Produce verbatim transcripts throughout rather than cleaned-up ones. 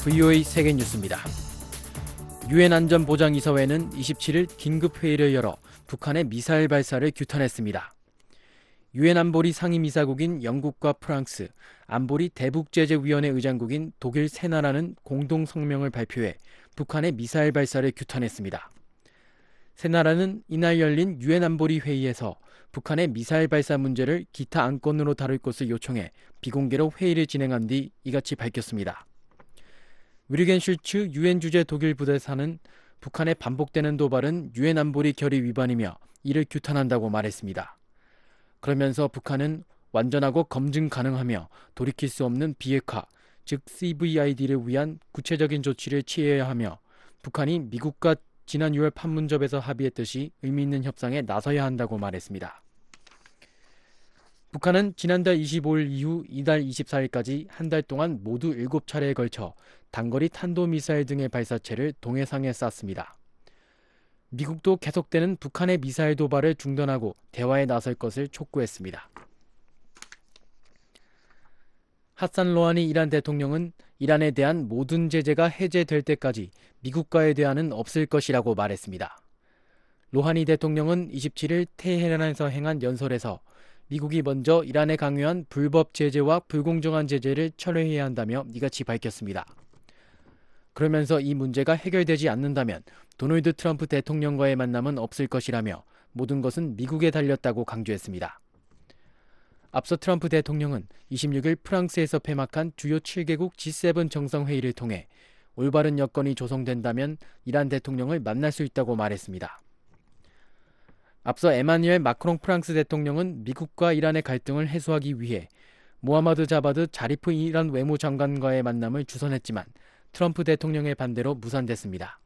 브이오에이 세계뉴스입니다. 유엔 안전보장이사회는 이십칠일 긴급회의를 열어 북한의 미사일 발사를 규탄했습니다. 유엔 안보리 상임이사국인 영국과 프랑스, 안보리 대북제재위원회 의장국인 독일 세 나라는 공동 성명을 발표해 북한의 미사일 발사를 규탄했습니다. 세 나라는 이날 열린 유엔 안보리 회의에서 북한의 미사일 발사 문제를 기타 안건으로 다룰 것을 요청해 비공개로 회의를 진행한 뒤 이같이 밝혔습니다. 위르겐 슐츠 유엔 주재 독일 부대사는 북한의 반복되는 도발은 유엔 안보리 결의 위반이며 이를 규탄한다고 말했습니다. 그러면서 북한은 완전하고 검증 가능하며 돌이킬 수 없는 비핵화, 즉 씨브이아이디를 위한 구체적인 조치를 취해야 하며 북한이 미국과 지난 유월 판문점에서 합의했듯이 의미 있는 협상에 나서야 한다고 말했습니다. 북한은 지난달 이십오일 이후 이달 이십사일까지 한 달 동안 모두 일곱 차례에 걸쳐 단거리 탄도미사일 등의 발사체를 동해상에 쐈습니다. 미국도 계속되는 북한의 미사일 도발을 중단하고 대화에 나설 것을 촉구했습니다. 하산 로하니 이란 대통령은 이란에 대한 모든 제재가 해제될 때까지 미국과의 대화는 없을 것이라고 말했습니다. 로하니 대통령은 이십칠일 테헤란에서 행한 연설에서 미국이 먼저 이란에 강요한 불법 제재와 불공정한 제재를 철회해야 한다며 이같이 밝혔습니다. 그러면서 이 문제가 해결되지 않는다면 도널드 트럼프 대통령과의 만남은 없을 것이라며 모든 것은 미국에 달렸다고 강조했습니다. 앞서 트럼프 대통령은 이십육일 프랑스에서 폐막한 주요 칠 개국 지 세븐 정상회의를 통해 올바른 여건이 조성된다면 이란 대통령을 만날 수 있다고 말했습니다. 앞서 에마뉘엘 마크롱 프랑스 대통령은 미국과 이란의 갈등을 해소하기 위해 모하마드 자바드 자리프 이란 외무장관과의 만남을 주선했지만 트럼프 대통령의 반대로 무산됐습니다.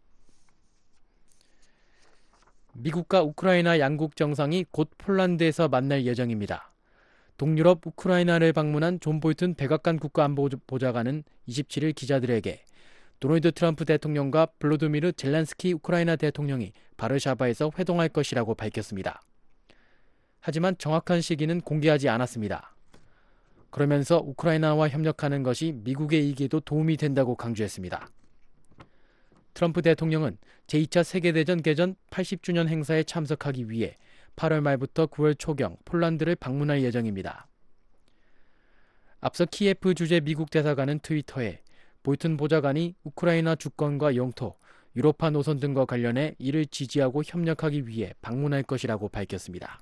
미국과 우크라이나 양국 정상이 곧 폴란드에서 만날 예정입니다. 동유럽 우크라이나를 방문한 존 볼튼 백악관 국가안보보좌관은 이십칠일 기자들에게 도널드 트럼프 대통령과 블로드미르 젤란스키 우크라이나 대통령이 바르샤바에서 회동할 것이라고 밝혔습니다. 하지만 정확한 시기는 공개하지 않았습니다. 그러면서 우크라이나와 협력하는 것이 미국의 이익에도 도움이 된다고 강조했습니다. 트럼프 대통령은 제이차 세계대전 개전 팔십 주년 행사에 참석하기 위해 팔월 말부터 구월 초경 폴란드를 방문할 예정입니다. 앞서 키예프 주재 미국 대사관은 트위터에 볼튼 보좌관이 우크라이나 주권과 영토, 유로파 노선 등과 관련해 이를 지지하고 협력하기 위해 방문할 것이라고 밝혔습니다.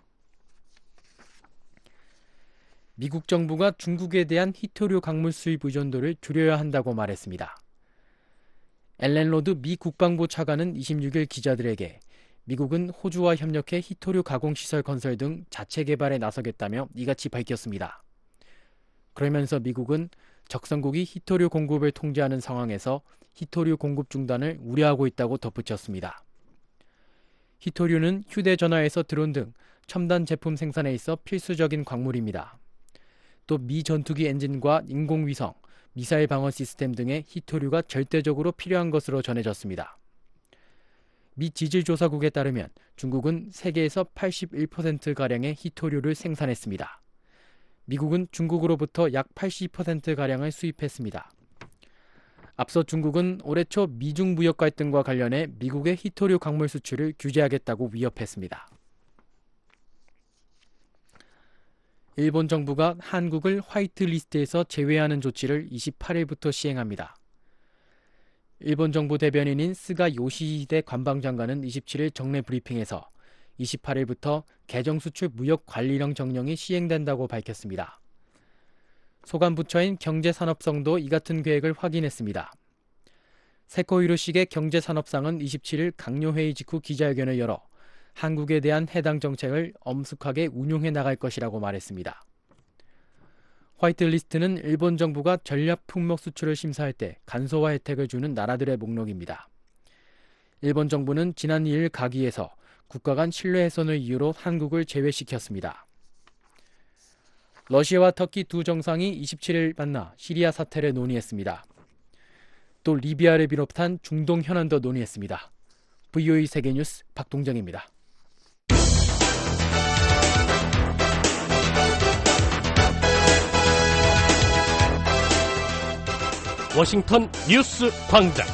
미국 정부가 중국에 대한 희토류 광물 수입 의존도를 줄여야 한다고 말했습니다. 앨런 로드 미 국방부 차관은 이십육일 기자들에게 미국은 호주와 협력해 희토류 가공시설 건설 등 자체 개발에 나서겠다며 이같이 밝혔습니다. 그러면서 미국은 적성국이 희토류 공급을 통제하는 상황에서 희토류 공급 중단을 우려하고 있다고 덧붙였습니다. 희토류는 휴대전화에서 드론 등 첨단 제품 생산에 있어 필수적인 광물입니다. 또 미 전투기 엔진과 인공위성, 미사일 방어 시스템 등의 희토류가 절대적으로 필요한 것으로 전해졌습니다. 미 지질조사국에 따르면 중국은 세계에서 팔십일 퍼센트가량의 희토류를 생산했습니다. 미국은 중국으로부터 약 팔십 퍼센트가량을 수입했습니다. 앞서 중국은 올해 초 미중 무역 갈등과 관련해 미국의 희토류 광물 수출을 규제하겠다고 위협했습니다. 일본 정부가 한국을 화이트리스트에서 제외하는 조치를 이십팔일부터 시행합니다. 일본 정부 대변인인 스가 요시히데 관방장관은 이십칠일 정례 브리핑에서 이십팔일부터 개정수출 무역관리령 정령이 시행된다고 밝혔습니다. 소관부처인 경제산업성도 이 같은 계획을 확인했습니다. 세코 히로시게 경제산업상은 이십칠일 강요회의 직후 기자회견을 열어 한국에 대한 해당 정책을 엄숙하게 운용해 나갈 것이라고 말했습니다. 화이트리스트는 일본 정부가 전략 품목 수출을 심사할 때 간소화 혜택을 주는 나라들의 목록입니다. 일본 정부는 지난 이일 가기에서 국가 간 신뢰 훼손을 이유로 한국을 제외시켰습니다. 러시아와 터키 두 정상이 이십칠일 만나 시리아 사태를 논의했습니다. 또 리비아를 비롯한 중동 현안도 논의했습니다. 브이오에이 세계뉴스 박동정입니다. 워싱턴 뉴스 광장.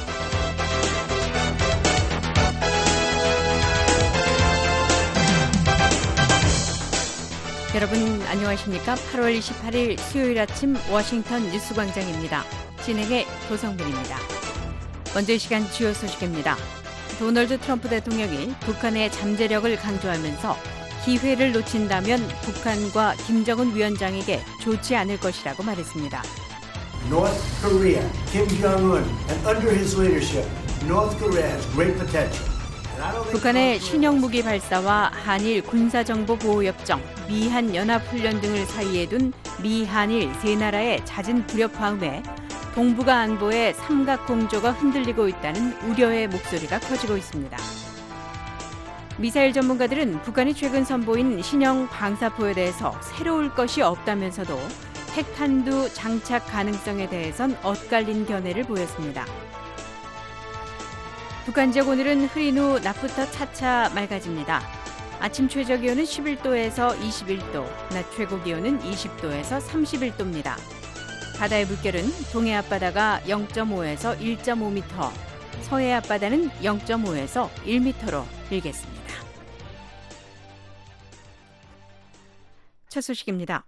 여러분 안녕하십니까? 팔월 이십팔일 수요일 아침 워싱턴 뉴스 광장입니다. 진행의 도성빈입니다. 먼저 이 시간 주요 소식입니다. 도널드 트럼프 대통령이 북한의 잠재력을 강조하면서 기회를 놓친다면 북한과 김정은 위원장에게 좋지 않을 것이라고 말했습니다. North Korea, Kim Jong-un, and under his leadership, North Korea has great potential. 북한의 신형 무기 발사와 한일 군사정보보호협정, 미한 연합훈련 등을 사이에 둔 미한일 세 나라의 잦은 불협화음에 동북아 안보의 삼각공조가 흔들리고 있다는 우려의 목소리가 커지고 있습니다. 미사일 전문가들은 북한이 최근 선보인 신형 방사포에 대해서 새로울 것이 없다면서도 핵탄두 장착 가능성에 대해선 엇갈린 견해를 보였습니다. 북한 지역 오늘은 흐린 후 낮부터 차차 맑아집니다. 아침 최저 기온은 십일 도에서 이십일 도, 낮 최고 기온은 이십 도에서 삼십일 도입니다. 바다의 물결은 동해 앞바다가 영 점 오에서 일 점 오 미터, 서해 앞바다는 영 점 오에서 일 미터로 일겠습니다. 첫 소식입니다.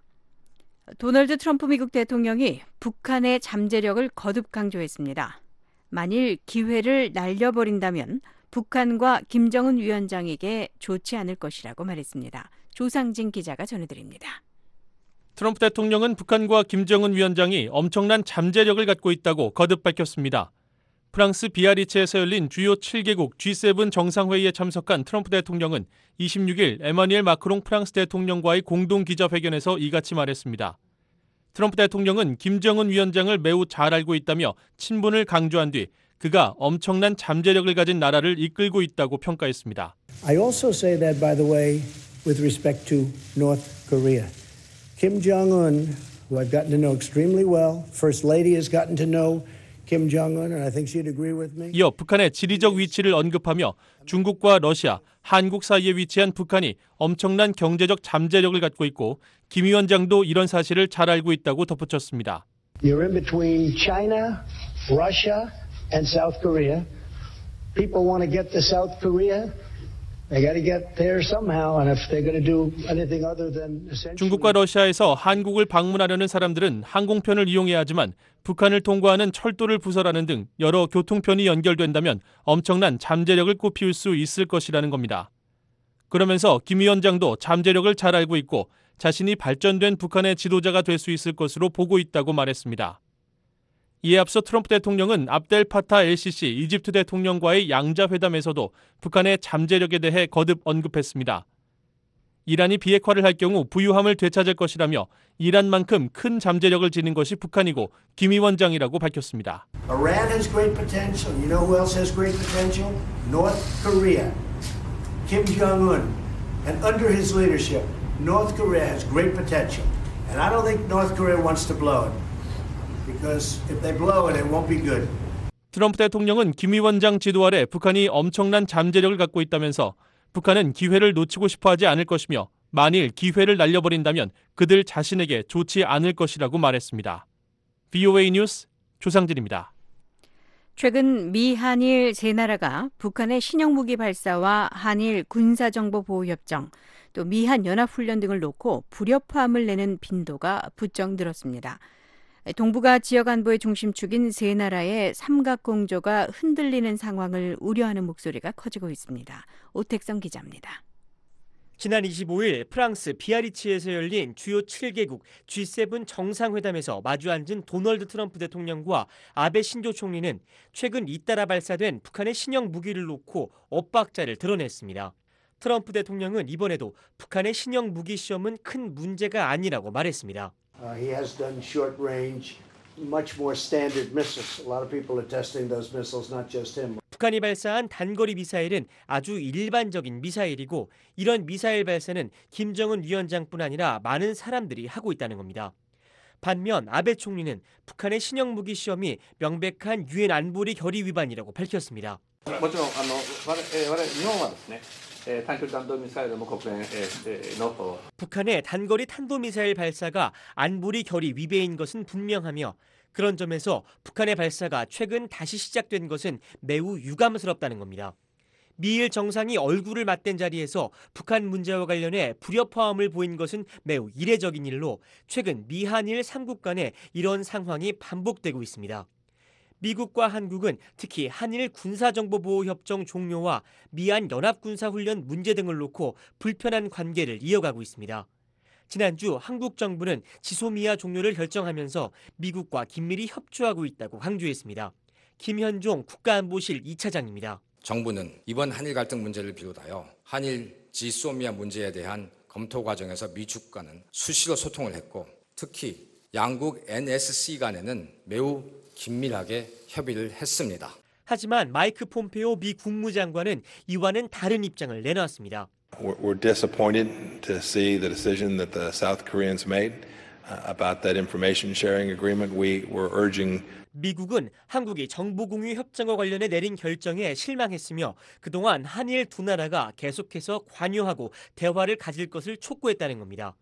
도널드 트럼프 미국 대통령이 북한의 잠재력을 거듭 강조했습니다. 만일 기회를 날려버린다면 북한과 김정은 위원장에게 좋지 않을 것이라고 말했습니다. 조상진 기자가 전해드립니다. 트럼프 대통령은 북한과 김정은 위원장이 엄청난 잠재력을 갖고 있다고 거듭 밝혔습니다. 프랑스 비아리츠에서 열린 주요 칠 개국 지 세븐 정상회의에 참석한 트럼프 대통령은 이십육일 에마뉘엘 마크롱 프랑스 대통령과의 공동 기자회견에서 이같이 말했습니다. 트럼프 대통령은 김정은 위원장을 매우 잘 알고 있다며 친분을 강조한 뒤 그가 엄청난 잠재력을 가진 나라를 이끌고 있다고 평가했습니다. I also say that, by the way, with respect to North Korea. Kim Jong-un, who I've gotten to know extremely well, First Lady has gotten to know Kim Jong-un, and I think she'd agree with me. 이어 북한의 지리적 위치를 언급하며 중국과 러시아, 한국 사이에 위치한 북한이 엄청난 경제적 잠재력을 갖고 있고 김 위원장도 이런 사실을 잘 알고 있다고 덧붙였습니다. You're in between China, Russia, and South Korea. People want to get to South Korea. They got to get there somehow, and if they're going to do anything other than essentially... 중국과 러시아에서 한국을 방문하려는 사람들은 항공편을 이용해야 하지만 북한을 통과하는 철도를 부설하는 등 여러 교통편이 연결된다면 엄청난 잠재력을 꽃피울 수 있을 것이라는 겁니다. 그러면서 김 위원장도 잠재력을 잘 알고 있고 자신이 발전된 북한의 지도자가 될 수 있을 것으로 보고 있다고 말했습니다. 이에 앞서 트럼프 대통령은 압델 파타 엘시시 이집트 대통령과의 양자회담에서도 북한의 잠재력에 대해 거듭 언급했습니다. 이란이 비핵화를 할 경우 부유함을 되찾을 것이라며 이란만큼 큰 잠재력을 지닌 것이 북한이고 김 위원장이라고 밝혔습니다. Iran has great potential. You know who else has great potential? North Korea. Kim Jong-un. And under his leadership, North Korea has great potential. And I don't think North Korea wants to blow it. Because if they blow it, it won't be good. 트럼프 대통령은 김 위원장 지도 아래 북한이 엄청난 잠재력을 갖고 있다면서 북한은 기회를 놓치고 싶어하지 않을 것이며 만일 기회를 날려버린다면 그들 자신에게 좋지 않을 것이라고 말했습니다. 브이오에이 뉴스 조상진입니다. 최근 미, 한일 세 나라가 북한의 신형 무기 발사와 한일 군사정보보호협정, 또 미한 연합훈련 등을 놓고 불협화음을 내는 빈도가 부쩍 늘었습니다. 동북아 지역 안보의 중심축인 세 나라의 삼각공조가 흔들리는 상황을 우려하는 목소리가 커지고 있습니다. 오택성 기자입니다. 지난 이십오일 프랑스 비아리츠에서 열린 주요 칠 개국 지 세븐 정상회담에서 마주 앉은 도널드 트럼프 대통령과 아베 신조 총리는 최근 잇따라 발사된 북한의 신형 무기를 놓고 엇박자를 드러냈습니다. 트럼프 대통령은 이번에도 북한의 신형 무기 시험은 큰 문제가 아니라고 말했습니다. Uh, he has done short range, much more standard missiles. A lot of people are testing those missiles, not just him. 북한이 발사한 단거리 미사일은 아주 일반적인 미사일이고 이런 미사일 발사는 김정은 위원장뿐 아니라 많은 사람들이 하고 있다는 겁니다. 반면 아베 총리는 북한의 신형 무기 시험이 명백한 유엔 안보리 결의 위반이라고 밝혔습니다. もちろんあの我々日本はですね 단거리 탄도미사일 뭐国連の 북한의 단거리 탄도미사일 발사가 안보리 결의 위배인 것은 분명하며 그런 점에서 북한의 발사가 최근 다시 시작된 것은 매우 유감스럽다는 겁니다. 미일 정상이 얼굴을 맞댄 자리에서 북한 문제와 관련해 불협화음을 보인 것은 매우 이례적인 일로 최근 미한일 삼국 간에 이런 상황이 반복되고 있습니다. 미국과 한국은 특히 한일 군사정보보호협정 종료와 미한 연합군사훈련 문제 등을 놓고 불편한 관계를 이어가고 있습니다. 지난주 한국 정부는 지소미아 종료를 결정하면서 미국과 긴밀히 협조하고 있다고 강조했습니다. 김현종 국가안보실 이 차장입니다. 정부는 이번 한일 갈등 문제를 비롯하여 한일 지소미아 문제에 대한 검토 과정에서 미축과는 수시로 소통을 했고 특히 양국 엔에스씨 간에는 매우 긴밀하게 협의를 했습니다. 하지만 마이크 폼페오 미 국무장관은 이와는 다른 입장을 내놨습니다. We're disappointed to see the decision that the South Koreans made about that information sharing agreement. We were urging 미국은 한국이 정보공유 협정과 관련해 내린 결정에 실망했으며 그동안 한일 두 나라가 계속해서 관여하고 대화를 가질 것을 촉구했다는 겁니다.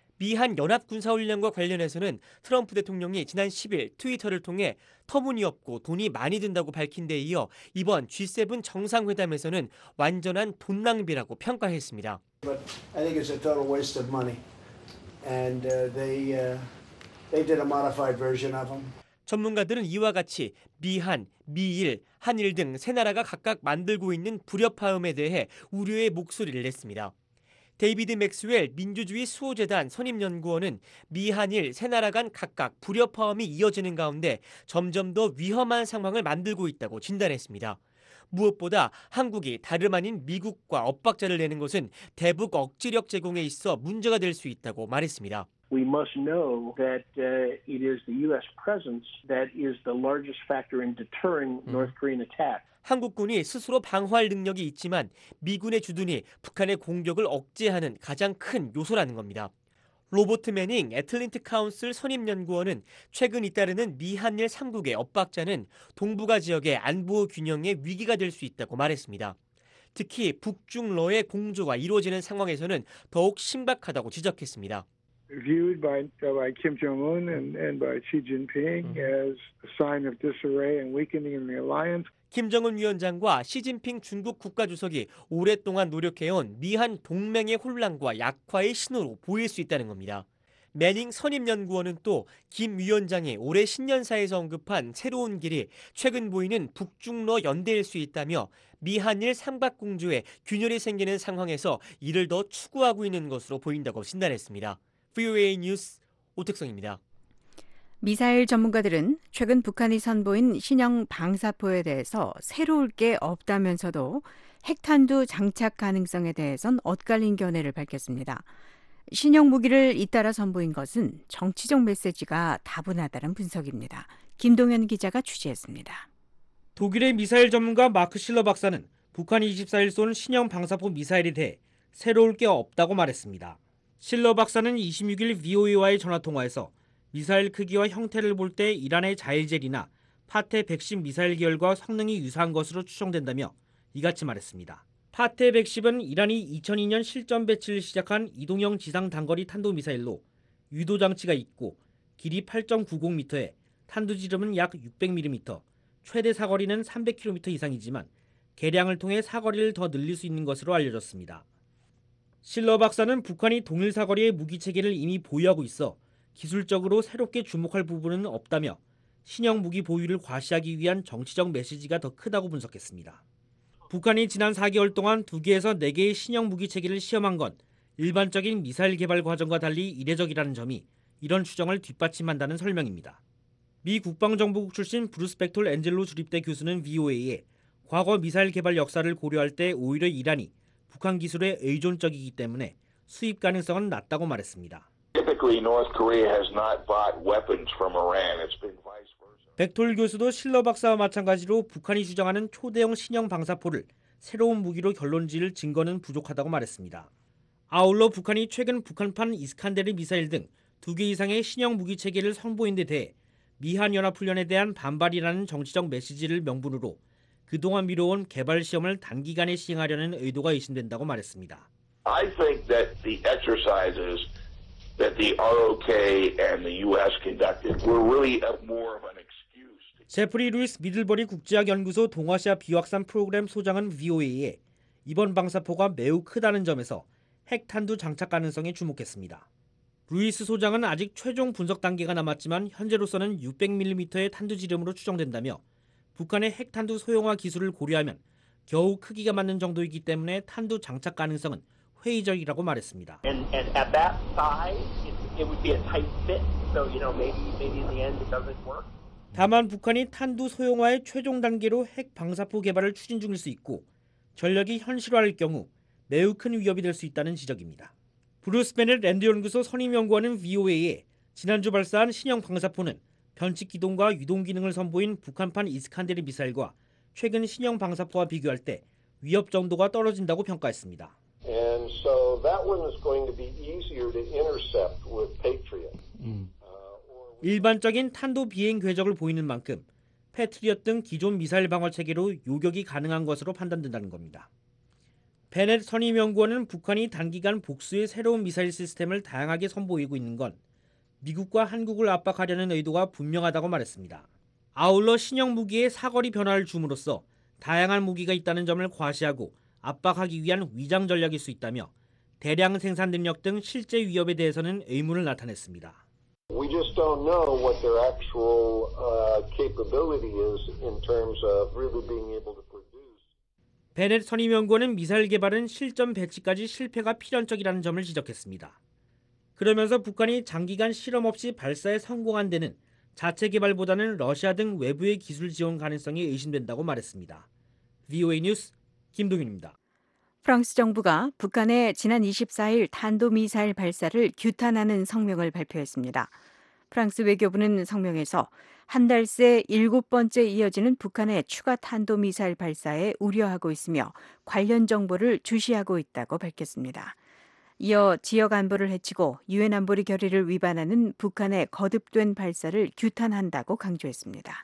미한 연합군사훈련과 관련해서는 트럼프 대통령이 지난 십일 트위터를 통해 터무니없고 돈이 많이 든다고 밝힌 데 이어 이번 지 세븐 정상회담에서는 완전한 돈 낭비라고 평가했습니다. But I think it's a total waste of money. And uh, they, uh, they did a modified version of them. 전문가들은 이와 같이 미한, 미일, 한일 등 세 나라가 각각 만들고 있는 불협화음에 대해 우려의 목소리를 냈습니다. 데이비드 맥스웰 민주주의 수호재단 선임연구원은 미한일 세 나라 간 각각 불협화음이 이어지는 가운데 점점 더 위험한 상황을 만들고 있다고 진단했습니다. 무엇보다 한국이 다름 아닌 미국과 엇박자를 내는 것은 대북 억지력 제공에 있어 문제가 될 수 있다고 말했습니다. We must know that uh, it is the U S presence that is the largest factor in deterring North Korean attack. 한국군이 스스로 방어할 능력이 있지만 미군의 주둔이 북한의 공격을 억제하는 가장 큰 요소라는 겁니다. 로버트 매닝 애틀랜틱 카운슬 선임연구원은 최근 잇따르는 미한일 삼국의 엇박자는 동북아 지역의 안보 균형에 위기가 될 수 있다고 말했습니다. 특히 북중러의 공조가 이루어지는 상황에서는 더욱 심각하다고 지적했습니다. Viewed by, by Kim Jong-un and, and by Xi Jinping as a sign of disarray and weakening in the alliance. 김정은 위원장과 시진핑 중국 국가주석이 오랫동안 노력해온 미한 동맹의 혼란과 약화의 신호로 보일 수 있다는 겁니다. 매닝 선임연구원은 또 김 위원장이 올해 신년사에서 언급한 새로운 길이 최근 보이는 북중러 연대일 수 있다며 미한일 삼각공조에 균열이 생기는 상황에서 이를 더 추구하고 있는 것으로 보인다고 진단했습니다. 브이오에이 뉴스 오택성입니다. 미사일 전문가들은 최근 북한이 선보인 신형 방사포에 대해서 새로울 게 없다면서도 핵탄두 장착 가능성에 대해선 엇갈린 견해를 밝혔습니다. 신형 무기를 잇따라 선보인 것은 정치적 메시지가 다분하다는 분석입니다. 김동현 기자가 취재했습니다. 독일의 미사일 전문가 마크 실러 박사는 북한이 이십사일 쏜 신형 방사포 미사일에 대해 새로울 게 없다고 말했습니다. 실러 박사는 이십육일 브이오에이와의 전화통화에서 미사일 크기와 형태를 볼 때 이란의 자일젤이나 파테 백십 미사일 계열과 성능이 유사한 것으로 추정된다며 이같이 말했습니다. 파테 백십은 이란이 이천이년 실전 배치를 시작한 이동형 지상 단거리 탄도미사일로 유도 장치가 있고 길이 팔 점 구공 미터에 탄두 지름은 약 육백 밀리미터, 최대 사거리는 삼백 킬로미터 이상이지만 개량을 통해 사거리를 더 늘릴 수 있는 것으로 알려졌습니다. 실러 박사는 북한이 동일 사거리의 무기 체계를 이미 보유하고 있어 기술적으로 새롭게 주목할 부분은 없다며 신형 무기 보유를 과시하기 위한 정치적 메시지가 더 크다고 분석했습니다. 북한이 지난 사 개월 동안 두 개에서 네 개의 신형 무기 체계를 시험한 건 일반적인 미사일 개발 과정과 달리 이례적이라는 점이 이런 추정을 뒷받침한다는 설명입니다. 미 국방정보국 출신 브루스 벡톨 앤젤로 주립대 교수는 브이오에이에 과거 미사일 개발 역사를 고려할 때 오히려 이란이 북한 기술에 의존적이기 때문에 수입 가능성은 낮다고 말했습니다. 벡톨 교수도 실러 박사와 마찬가지로 북한이 주장하는 초대형 신형 방사포를 새로운 무기로 결론지을 증거는 부족하다고 말했습니다. 아울러 북한이 최근 북한판 이스칸데르 미사일 등 두 개 이상의 신형 무기 체계를 선보인 데 대해 미한연합훈련에 대한 반발이라는 정치적 메시지를 명분으로 그동안 미뤄온 개발 시험을 단기간에 시행하려는 의도가 의심된다고 말했습니다. I think that the exercises that the R O K and the U S conducted were really a more of an excuse. 제프리 루이스 미들버리 국제학연구소 동아시아 비확산 프로그램 소장은 브이오에이에 이번 방사포가 매우 크다는 점에서 핵탄두 장착 가능성에 주목했습니다. 루이스 소장은 아직 최종 분석 단계가 남았지만 현재로서는 육백 밀리미터의 탄두 지름으로 추정된다며 북한의 핵탄두 소형화 기술을 고려하면 겨우 크기가 맞는 정도이기 때문에 탄두 장착 가능성은 회의적이라고 말했습니다. And, and at that size, it, it would be a tight fit. So, you know, maybe, maybe in the end it doesn't work. 다만 북한이 탄두 소형화의 최종 단계로 핵 방사포 개발을 추진 중일 수 있고 전력이 현실화할 경우 매우 큰 위협이 될 수 있다는 지적입니다. 브루스 베넷 랜드 연구소 선임 연구원은 브이오에이에 지난주 발사한 신형 방사포는 변칙 기동과 유동 기능을 선보인 북한판 이스칸데르 미사일과 최근 신형 방사포와 비교할 때 위협 정도가 떨어진다고 평가했습니다. And so that one is going to be easier to intercept with Patriot. 음. 일반적인 탄도 비행 궤적을 보이는 만큼 패트리엇 등 기존 미사일 방어 체계로 요격이 가능한 것으로 판단된다는 겁니다. 베넷 선임 연구원은 북한이 단기간 복수의 새로운 미사일 시스템을 다양하게 선보이고 있는 건 미국과 한국을 압박하려는 의도가 분명하다고 말했습니다. 아울러 신형 무기의 사거리 변화를 줌으로써 다양한 무기가 있다는 점을 과시하고 압박하기 위한 위장 전략일 수 있다며 대량 생산 능력 등 실제 위협에 대해서는 의문을 나타냈습니다. We just don't know what their actual uh, capability is in terms of really being able to produce. 베넷 선임 연구원은 미사일 개발은 실전 배치까지 실패가 필연적이라는 점을 지적했습니다. 그러면서 북한이 장기간 실험 없이 발사에 성공한 데는 자체 개발보다는 러시아 등 외부의 기술 지원 가능성이 의심된다고 말했습니다. 브이오에이 뉴스 김동윤입니다. 프랑스 정부가 북한의 지난 이십사일 탄도미사일 발사를 규탄하는 성명을 발표했습니다. 프랑스 외교부는 성명에서 한 달 새 일곱 번째 이어지는 북한의 추가 탄도미사일 발사에 우려하고 있으며 관련 정보를 주시하고 있다고 밝혔습니다. 이어 지역 안보를 해치고 유엔 안보리 결의를 위반하는 북한의 거듭된 발사를 규탄한다고 강조했습니다.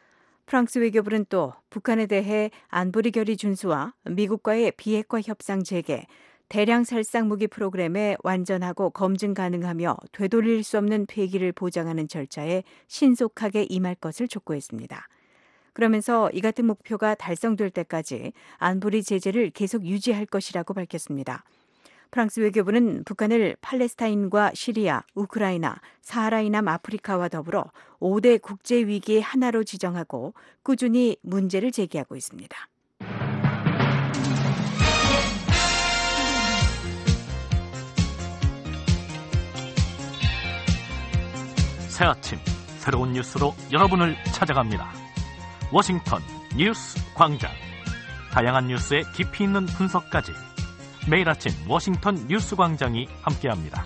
프랑스 외교부는 또 북한에 대해 안보리 결의 준수와 미국과의 비핵화 협상 재개, 대량 살상 무기 프로그램의 완전하고 검증 가능하며 되돌릴 수 없는 폐기를 보장하는 절차에 신속하게 임할 것을 촉구했습니다. 그러면서 이 같은 목표가 달성될 때까지 안보리 제재를 계속 유지할 것이라고 밝혔습니다. 프랑스 외교부는 북한을 팔레스타인과 시리아, 우크라이나, 사하라이 남 아프리카와 더불어 오 대 국제 위기의 하나로 지정하고 꾸준히 문제를 제기하고 있습니다. 새 아침 새로운 뉴스로 여러분을 찾아갑니다. 워싱턴 뉴스 광장. 다양한 뉴스의 깊이 있는 분석까지 매일 아침 워싱턴 뉴스 광장이 함께합니다.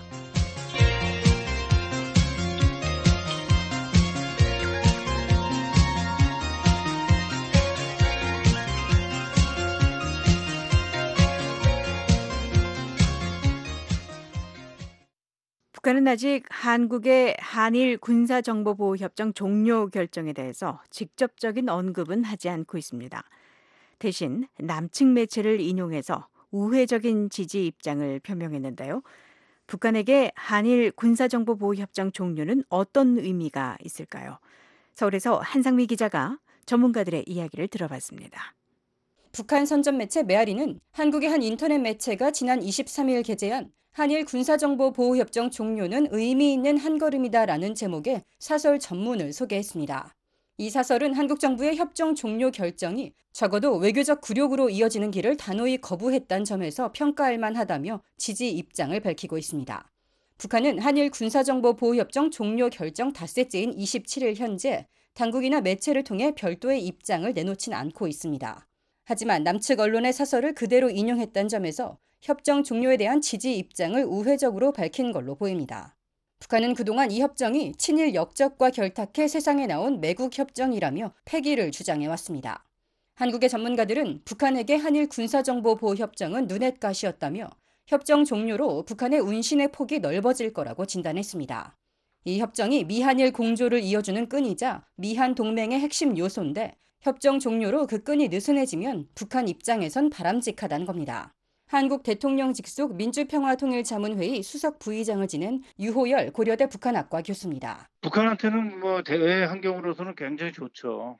북한은 아직 한국의 한일 군사정보보호협정 종료 결정에 대해서 직접적인 언급은 하지 않고 있습니다. 대신 남측 매체를 인용해서 우회적인 지지 입장을 표명했는데요. 북한에게 한일 군사정보보호협정 종료는 어떤 의미가 있을까요? 서울에서 한상미 기자가 전문가들의 이야기를 들어봤습니다. 북한 선전 매체 메아리는 한국의 한 인터넷 매체가 지난 이십삼일 게재한 한일 군사정보보호협정 종료는 의미 있는 한걸음이다라는 제목의 사설 전문을 소개했습니다. 이 사설은 한국 정부의 협정 종료 결정이 적어도 외교적 굴욕으로 이어지는 길을 단호히 거부했다는 점에서 평가할 만하다며 지지 입장을 밝히고 있습니다. 북한은 한일 군사정보보호협정 종료 결정 닷새째인 이십칠일 현재 당국이나 매체를 통해 별도의 입장을 내놓진 않고 있습니다. 하지만 남측 언론의 사설을 그대로 인용했다는 점에서 협정 종료에 대한 지지 입장을 우회적으로 밝힌 걸로 보입니다. 북한은 그동안 이 협정이 친일 역적과 결탁해 세상에 나온 매국 협정이라며 폐기를 주장해왔습니다. 한국의 전문가들은 북한에게 한일 군사정보보호협정은 눈엣가시였다며 협정 종료로 북한의 운신의 폭이 넓어질 거라고 진단했습니다. 이 협정이 미한일 공조를 이어주는 끈이자 미한 동맹의 핵심 요소인데 협정 종료로 그 끈이 느슨해지면 북한 입장에선 바람직하다는 겁니다. 한국 대통령 직속 민주평화통일자문회의 수석 부의장을 지낸 유호열 고려대 북한학과 교수입니다. 북한한테는 뭐 대외 환경으로서는 굉장히 좋죠.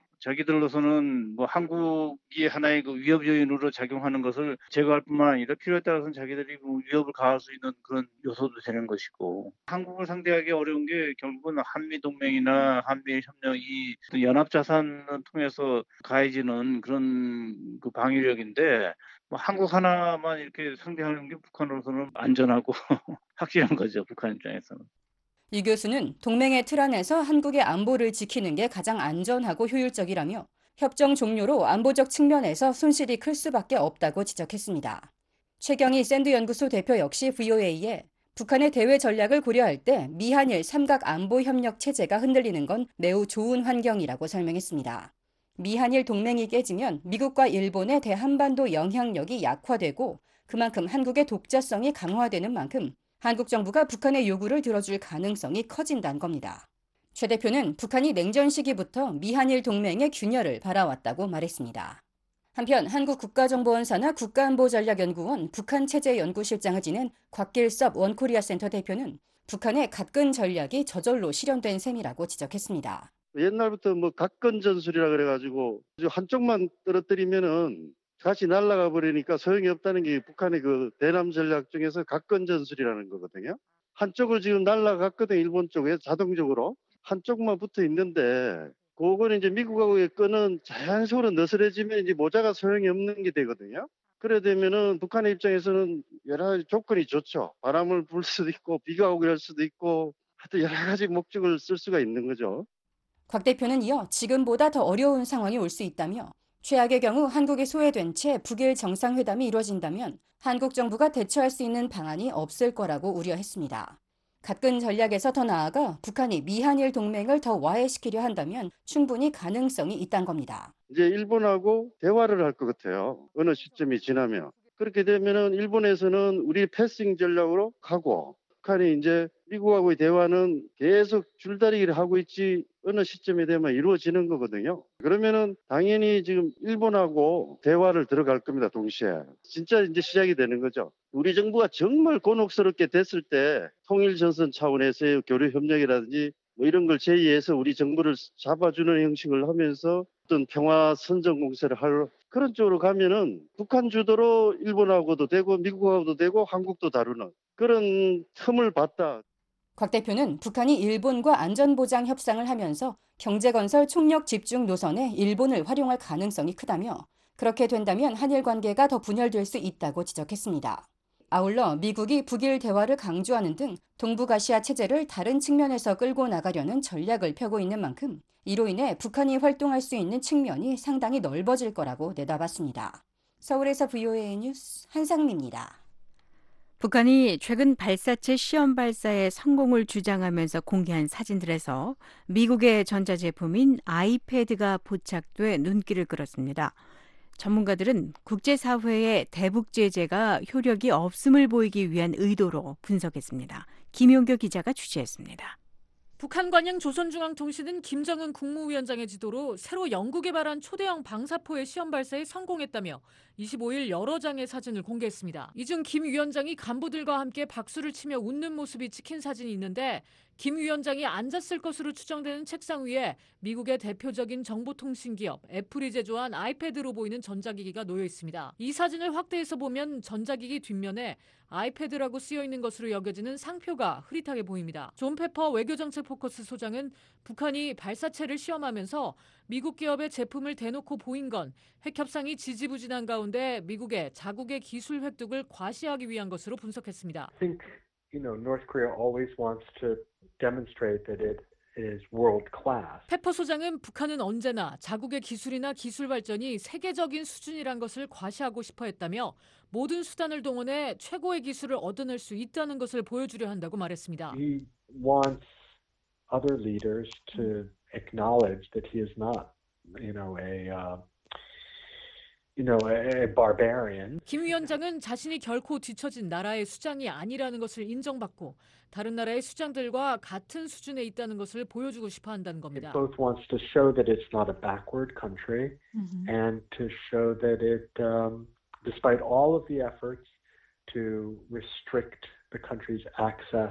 자기들로서는 뭐 한국이 하나의 그 위협 요인으로 작용하는 것을 제거할 뿐만 아니라 필요에 따라서는 자기들이 뭐 위협을 가할 수 있는 그런 요소도 되는 것이고, 한국을 상대하기 어려운 게 결국은 한미 동맹이나 한미 협력이 연합 자산을 통해서 가해지는 그런 그 방위력인데, 뭐 한국 하나만 이렇게 상대하는 게 북한으로서는 안전하고 확실한 거죠, 북한 입장에서는. 이 교수는 동맹의 틀 안에서 한국의 안보를 지키는 게 가장 안전하고 효율적이라며 협정 종료로 안보적 측면에서 손실이 클 수밖에 없다고 지적했습니다. 최경희 샌드 연구소 대표 역시 브이오에이에 북한의 대외 전략을 고려할 때 미한일 삼각 안보 협력 체제가 흔들리는 건 매우 좋은 환경이라고 설명했습니다. 미한일 동맹이 깨지면 미국과 일본의 대한반도 영향력이 약화되고 그만큼 한국의 독자성이 강화되는 만큼 한국 정부가 북한의 요구를 들어줄 가능성이 커진다는 겁니다. 최 대표는 북한이 냉전 시기부터 미한일 동맹의 균열을 바라왔다고 말했습니다. 한편 한국국가정보원사나 국가안보전략연구원 북한체제연구실장을 지낸 곽길섭 원코리아 센터 대표는 북한의 각근 전략이 저절로 실현된 셈이라고 지적했습니다. 옛날부터 뭐 각근 전술이라 그래가지고 한쪽만 떨어뜨리면은 같이 날아가 버리니까 소용이 없다는 게 북한의 그 대남 전략 중에서 각근 전술이라는 거거든요. 한쪽을 지금 날아갔거든, 일본 쪽에 자동적으로. 한쪽만 붙어 있는데 그거는 이제 미국하고의 끈은 자연적으로 너스레지면 이제 모자가 소용이 없는 게 되거든요. 그래 되면은 북한의 입장에서는 여러 가지 조건이 좋죠. 바람을 불 수도 있고 비가 오게 할 수도 있고 하여튼 여러 가지 목적을 쓸 수가 있는 거죠. 곽 대표는 이어 지금보다 더 어려운 상황이 올 수 있다며 최악의 경우 한국이 소외된 채 북일 정상회담이 이뤄진다면 한국 정부가 대처할 수 있는 방안이 없을 거라고 우려했습니다. 각근 전략에서 더 나아가 북한이 미한일 동맹을 더 와해시키려 한다면 충분히 가능성이 있다는 겁니다. 이제 일본하고 대화를 할 것 같아요. 어느 시점이 지나면. 그렇게 되면은 일본에서는 우리 패싱 전략으로 가고 북한이 이제 미국하고의 대화는 계속 줄다리기를 하고 있지 어느 시점에 되면 이루어지는 거거든요. 그러면은 당연히 지금 일본하고 대화를 들어갈 겁니다, 동시에. 진짜 이제 시작이 되는 거죠. 우리 정부가 정말 곤혹스럽게 됐을 때 통일전선 차원에서의 교류 협력이라든지 뭐 이런 걸 제의해서 우리 정부를 잡아주는 형식을 하면서 어떤 평화 선전 공세를 할 그런 쪽으로 가면은 북한 주도로 일본하고도 되고 미국하고도 되고 한국도 다루는 그런 틈을 봤다. 곽 대표는 북한이 일본과 안전보장 협상을 하면서 경제건설 총력 집중 노선에 일본을 활용할 가능성이 크다며 그렇게 된다면 한일 관계가 더 분열될 수 있다고 지적했습니다. 아울러 미국이 북일 대화를 강조하는 등 동북아시아 체제를 다른 측면에서 끌고 나가려는 전략을 펴고 있는 만큼 이로 인해 북한이 활동할 수 있는 측면이 상당히 넓어질 거라고 내다봤습니다. 서울에서 브이오에이 뉴스 한상미입니다. 북한이 최근 발사체 시험 발사의 성공을 주장하면서 공개한 사진들에서 미국의 전자제품인 아이패드가 포착돼 눈길을 끌었습니다. 전문가들은 국제사회의 대북 제재가 효력이 없음을 보이기 위한 의도로 분석했습니다. 김용교 기자가 취재했습니다. 북한 관영 조선중앙통신은 김정은 국무위원장의 지도로 새로 연구 개발한 초대형 방사포의 시험 발사에 성공했다며 이십오일 여러 장의 사진을 공개했습니다. 이 중 김 위원장이 간부들과 함께 박수를 치며 웃는 모습이 찍힌 사진이 있는데 김 위원장이 앉았을 것으로 추정되는 책상 위에 미국의 대표적인 정보통신기업 애플이 제조한 아이패드로 보이는 전자기기가 놓여 있습니다. 이 사진을 확대해서 보면 전자기기 뒷면에 아이패드라고 쓰여 있는 것으로 여겨지는 상표가 흐릿하게 보입니다. 존 페퍼 외교정책 포커스 소장은 북한이 발사체를 시험하면서 미국 기업의 제품을 대놓고 보인 건 핵협상이 지지부진한 가운데 미국의 자국의 기술 획득을 과시하기 위한 것으로 분석했습니다. I think, you know, North Korea always wants to demonstrate that it is world class. 페퍼 소장은 북한은 언제나 자국의 기술이나 기술 발전이 세계적인 수준이란 것을 과시하고 싶어 했다며 모든 수단을 동원해 최고의 기술을 얻어낼 수 있다는 것을 보여주려 한다고 말했습니다. He wants other leaders to acknowledge that he is not, you know, a uh, You know, a barbarian. 김 위원장은 자신이 결코 뒤처진 나라의 수장이 아니라는 것을 인정받고 다른 나라의 수장들과 같은 수준에 있다는 것을 보여주고 싶어 한다는 겁니다. It both wants to show that it's not a backward country Mm-hmm. and to show that it, um, despite all of the efforts to restrict the country's access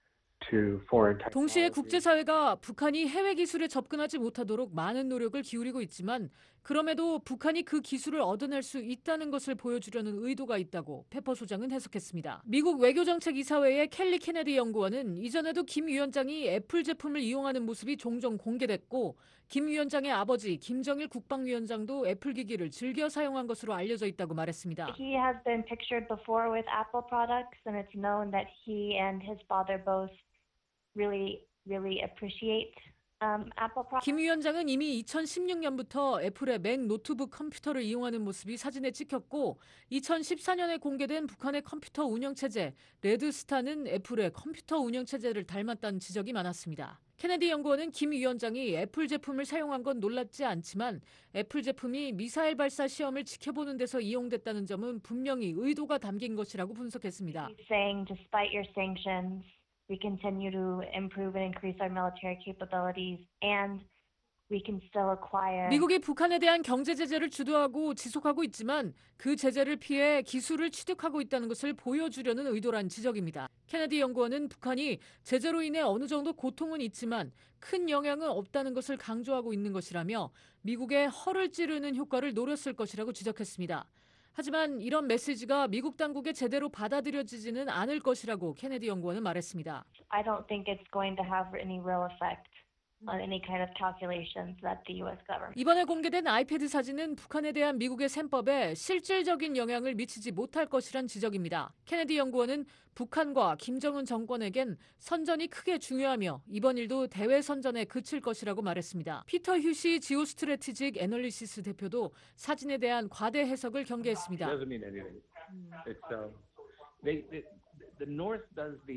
to foreign technology. 동시에 국제사회가 북한이 해외 기술에 접근하지 못하도록 많은 노력을 기울이고 있지만 그럼에도 북한이 그 기술을 얻어낼 수 있다는 것을 보여주려는 의도가 있다고 페퍼 소장은 해석했습니다. 미국 외교정책이사회의 켈리 케네디 연구원은 이전에도 김 위원장이 애플 제품을 이용하는 모습이 종종 공개됐고 김 위원장의 아버지 김정일 국방위원장도 애플 기기를 즐겨 사용한 것으로 알려져 있다고 말했습니다. He has been pictured before with Apple products, and it's known that he and his father both really, really appreciate um, Apple products. 김 위원장은 이미 이천십육 년부터 애플의 맥 노트북 컴퓨터를 이용하는 모습이 사진에 찍혔고 이천십사 년에 공개된 북한의 컴퓨터 운영체제 레드스타는 애플의 컴퓨터 운영체제를 닮았다는 지적이 많았습니다. 케네디 연구원은 김 위원장이 애플 제품을 사용한 건 놀랍지 않지만 애플 제품이 미사일 발사 시험을 지켜보는 데서 이용됐다는 점은 분명히 의도가 담긴 것이라고 분석했습니다. He's saying, despite your sanctions, we continue to improve and increase our military capabilities, and we can still acquire. 미국이 북한에 대한 경제 제재를 주도하고 지속하고 있지만 그 제재를 피해 기술을 취득하고 있다는 것을 보여주려는 의도란 지적입니다. 케네디 연구원은 북한이 제재로 인해 어느 정도 고통은 있지만 큰 영향은 없다는 것을 강조하고 있는 것이라며 미국의 허를 찌르는 효과를 노렸을 것이라고 지적했습니다. 하지만 이런 메시지가 미국 당국에 제대로 받아들여지지는 않을 것이라고 케네디 연구원은 말했습니다. I don't think it's going to have any real effect on any kind of calculations that the U S government. 이번에 공개된 아이패드 사진은 북한에 대한 미국의 셈법에 실질적인 영향을 미치지 못할 것이란 지적입니다. 케네디 연구원은 북한과 김정은 정권에겐 선전이 크게 중요하며 이번 일도 대외 선전에 그칠 것이라고 말했습니다. 피터 휴시 지오스트래티직 애널리시스 대표도 사진에 대한 과대 해석을 경계했습니다. Doesn't mean anything. It's um, they, they the North does the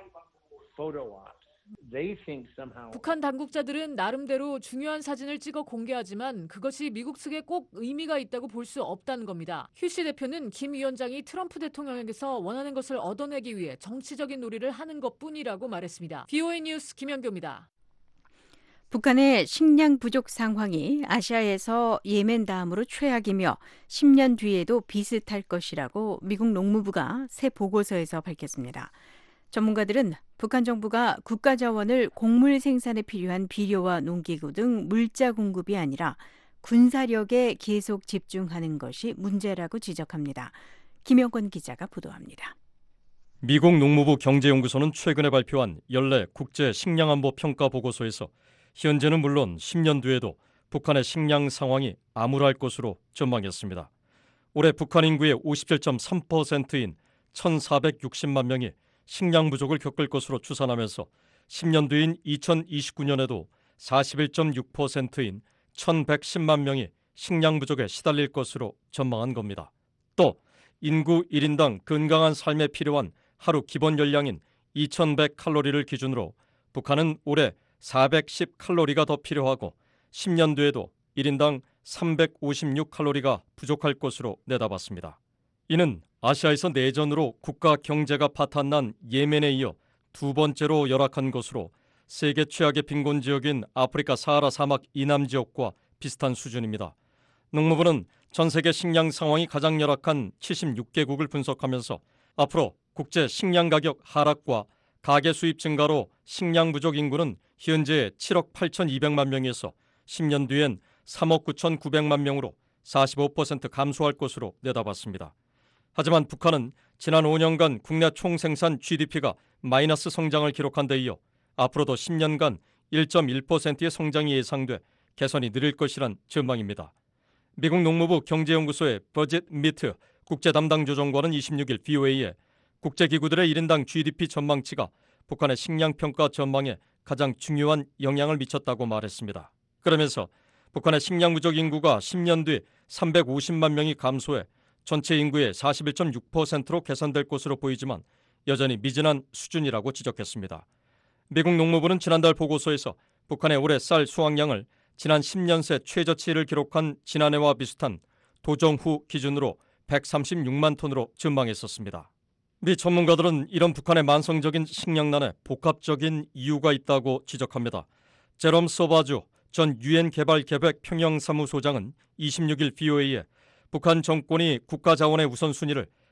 photo ops. They think somehow. 북한 당국자들은 나름대로 중요한 사진을 찍어 공개하지만 그것이 미국 측에 꼭 의미가 있다고 볼 수 없다는 겁니다. 휴시 대표는 김 위원장이 트럼프 대통령에게서 원하는 것을 얻어내기 위해 정치적인 놀이를 하는 것뿐이라고 말했습니다. 비오에이 뉴스 김연교입니다. 북한의 식량 부족 상황이 아시아에서 예멘 다음으로 최악이며 십 년 뒤에도 비슷할 것이라고 미국 농무부가 새 보고서에서 밝혔습니다. 전문가들은 북한 정부가 국가 자원을 곡물 생산에 필요한 비료와 농기구 등 물자 공급이 아니라 군사력에 계속 집중하는 것이 문제라고 지적합니다. 김영권 기자가 보도합니다. 미국 농무부 경제연구소는 최근에 발표한 연례 국제 식량안보 평가 보고서에서 현재는 물론 십 년 뒤에도 북한의 식량 상황이 암울할 것으로 전망했습니다. 올해 북한 인구의 오십칠 점 삼 퍼센트인 천사백육십만 명이 식량 부족을 겪을 것으로 추산하면서 십 년 뒤인 이천이십구 년에도 사십일 점 육 퍼센트인 천백십만 명이 식량 부족에 시달릴 것으로 전망한 겁니다. 또 인구 일 인당 건강한 삶에 필요한 하루 기본 열량인 이천백 칼로리를 기준으로 북한은 올해 사백십 칼로리가 더 필요하고 십 년 뒤에도 일 인당 삼백오십육 칼로리가 부족할 것으로 내다봤습니다. 이는 아시아에서 내전으로 국가 경제가 파탄난 예멘에 이어 두 번째로 열악한 것으로 세계 최악의 빈곤 지역인 아프리카 사하라 사막 이남 지역과 비슷한 수준입니다. 농무부는 전 세계 식량 상황이 가장 열악한 칠십육 개국을 분석하면서 앞으로 국제 식량 가격 하락과 가계 수입 증가로 식량 부족 인구는 현재 칠억 팔천이백만 명에서 십 년 뒤엔 삼억 구천구백만 명으로 사십오 퍼센트 감소할 것으로 내다봤습니다. 하지만 북한은 지난 오 년간 국내 총생산 지디피가 마이너스 성장을 기록한 데 이어 앞으로도 십 년간 일 점 일 퍼센트의 성장이 예상돼 개선이 느릴 것이란 전망입니다. 미국 농무부 경제연구소의 버짓 미트 국제 담당 조정관은 이십육 일 비오에이에 국제기구들의 일 인당 지디피 전망치가 북한의 식량 평가 전망에 가장 중요한 영향을 미쳤다고 말했습니다. 그러면서 북한의 식량 부족 인구가 십 년 뒤 삼백오십만 명이 감소해 전체 인구의 사십일 점 육 퍼센트로 개선될 것으로 보이지만 여전히 미진한 수준이라고 지적했습니다. 미국 농무부는 지난달 보고서에서 북한의 올해 쌀 수확량을 지난 십 년 새 최저치를 기록한 지난해와 비슷한 도정 후 기준으로 백삼십육만 톤으로 전망했었습니다. 미 전문가들은 이런 북한의 만성적인 식량난에 복합적인 이유가 있다고 지적합니다. 제롬 소바주 전 유엔 개발 계획 평양사무소장은 이십육 일 비오에이에 북한 정권이 국가 자원의 우선순위를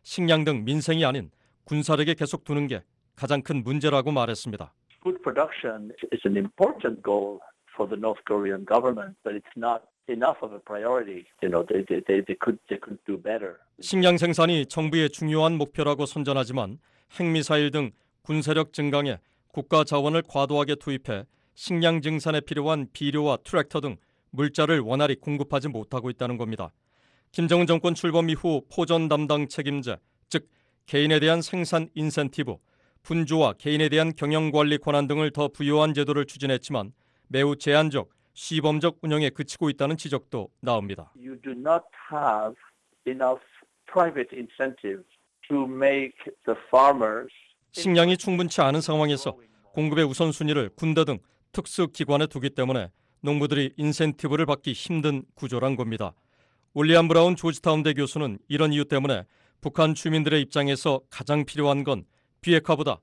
식량 등 민생이 아닌 군사력에 계속 두는 게 가장 큰 문제라고 말했습니다. Food production is an important goal for the North Korean government, but it's not enough of a priority. You know, they they they could they could do better. 식량 생산이 정부의 중요한 목표라고 선전하지만 핵미사일 등 군사력 증강에 국가 자원을 과도하게 투입해 식량 증산에 필요한 비료와 트랙터 등 물자를 원활히 공급하지 못하고 있다는 겁니다. 김정은 정권 출범 이후 포전 담당 책임자, 즉 개인에 대한 생산 인센티브, 분주와 개인에 대한 경영관리 권한 등을 더 부여한 제도를 추진했지만 매우 제한적, 시범적 운영에 그치고 있다는 지적도 나옵니다. You do not have enough private incentives to make the farmers. 식량이 충분치 않은 상황에서 공급의 우선순위를 군대 등 특수기관에 두기 때문에 농부들이 인센티브를 받기 힘든 구조란 겁니다. 올리안 브라운 조지타운대 교수는 이런 이유 때문에 북한 주민들의 입장에서 가장 필요한 건 비핵화보다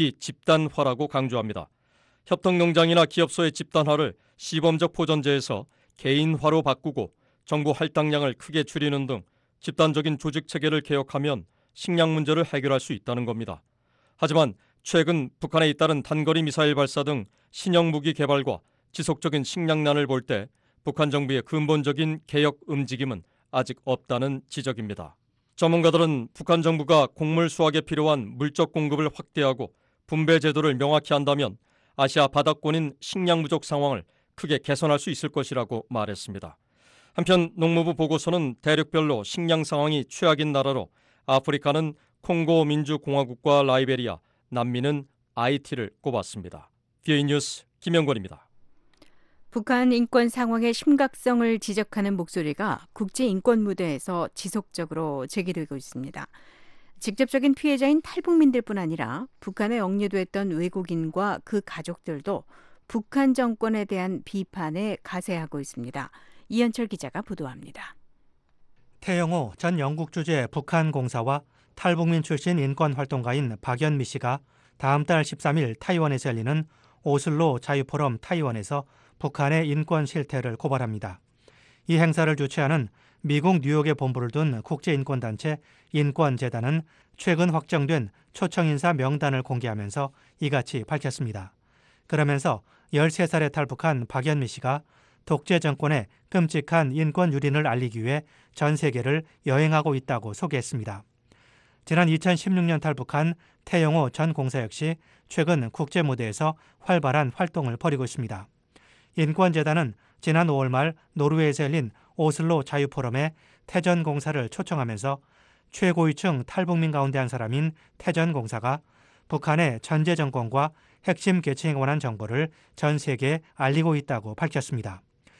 비집단화라고 강조합니다. 협동농장이나 기업소의 집단화를 시범적 포전제에서 개인화로 바꾸고 정부 할당량을 크게 줄이는 등 집단적인 조직 체계를 개혁하면 식량 문제를 해결할 수 있다는 겁니다. 하지만 최근 북한에 잇따른 단거리 미사일 발사 등 신형 무기 개발과 지속적인 식량난을 볼 때 북한 정부의 근본적인 개혁 움직임은 아직 없다는 지적입니다. 전문가들은 북한 정부가 곡물 수확에 필요한 물적 공급을 확대하고 분배 제도를 명확히 한다면 아시아 바닥권인 식량 부족 상황을 크게 개선할 수 있을 것이라고 말했습니다. 한편 농무부 보고서는 대륙별로 식량 상황이 최악인 나라로 아프리카는 콩고 민주공화국과 라이베리아, 남미는 아이티를 꼽았습니다. 비오이 뉴스 김영권입니다. 북한 인권 상황의 심각성을 지적하는 목소리가 국제인권 무대에서 지속적으로 제기되고 있습니다. 직접적인 피해자인 탈북민들뿐 아니라 북한에 억류됐던 외국인과 그 가족들도 북한 정권에 대한 비판에 가세하고 있습니다. 이현철 기자가 보도합니다. 태영호 전 영국 주재 북한 공사와 탈북민 출신 인권활동가인 박연미 씨가 다음 달 십삼 일 타이완에서 열리는 오슬로 자유포럼 타이완에서 북한의 인권 실태를 고발합니다. 이 행사를 주최하는 미국 뉴욕에 본부를 둔 국제인권단체 인권재단은 최근 확정된 초청인사 명단을 공개하면서 이같이 밝혔습니다. 그러면서 열세 살에 탈북한 박연미 씨가 독재 정권의 끔찍한 인권 유린을 알리기 위해 전 세계를 여행하고 있다고 소개했습니다. 지난 이천십육 년 탈북한 태영호 전 공사 역시 최근 국제 무대에서 활발한 활동을 벌이고 있습니다. 인권재단은 지난 오월 말 노르웨이에서 열린 오슬로 자유포럼에 태전 공사를 초청하면서 최고위층 탈북민 가운데 한 사람인 태전 공사가 북한의 전제 정권과 핵심 계층에 관한 정보를 전 세계에 알리고 있다고 밝혔습니다.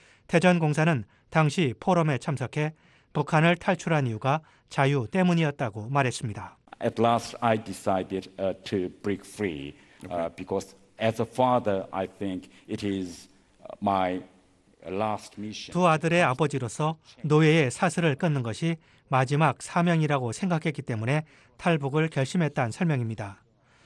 태전 공사는 당시 포럼에 참석해 북한을 탈출한 이유가 자유 때문이었다고 말했습니다. At last I decided uh, to break free uh, because as a father I think it is my last mission. 두 아들의 아버지로서 노예의 사슬을 끊는 것이 마지막 사명이라고 생각했기 때문에 탈북을 결심했다는 설명입니다.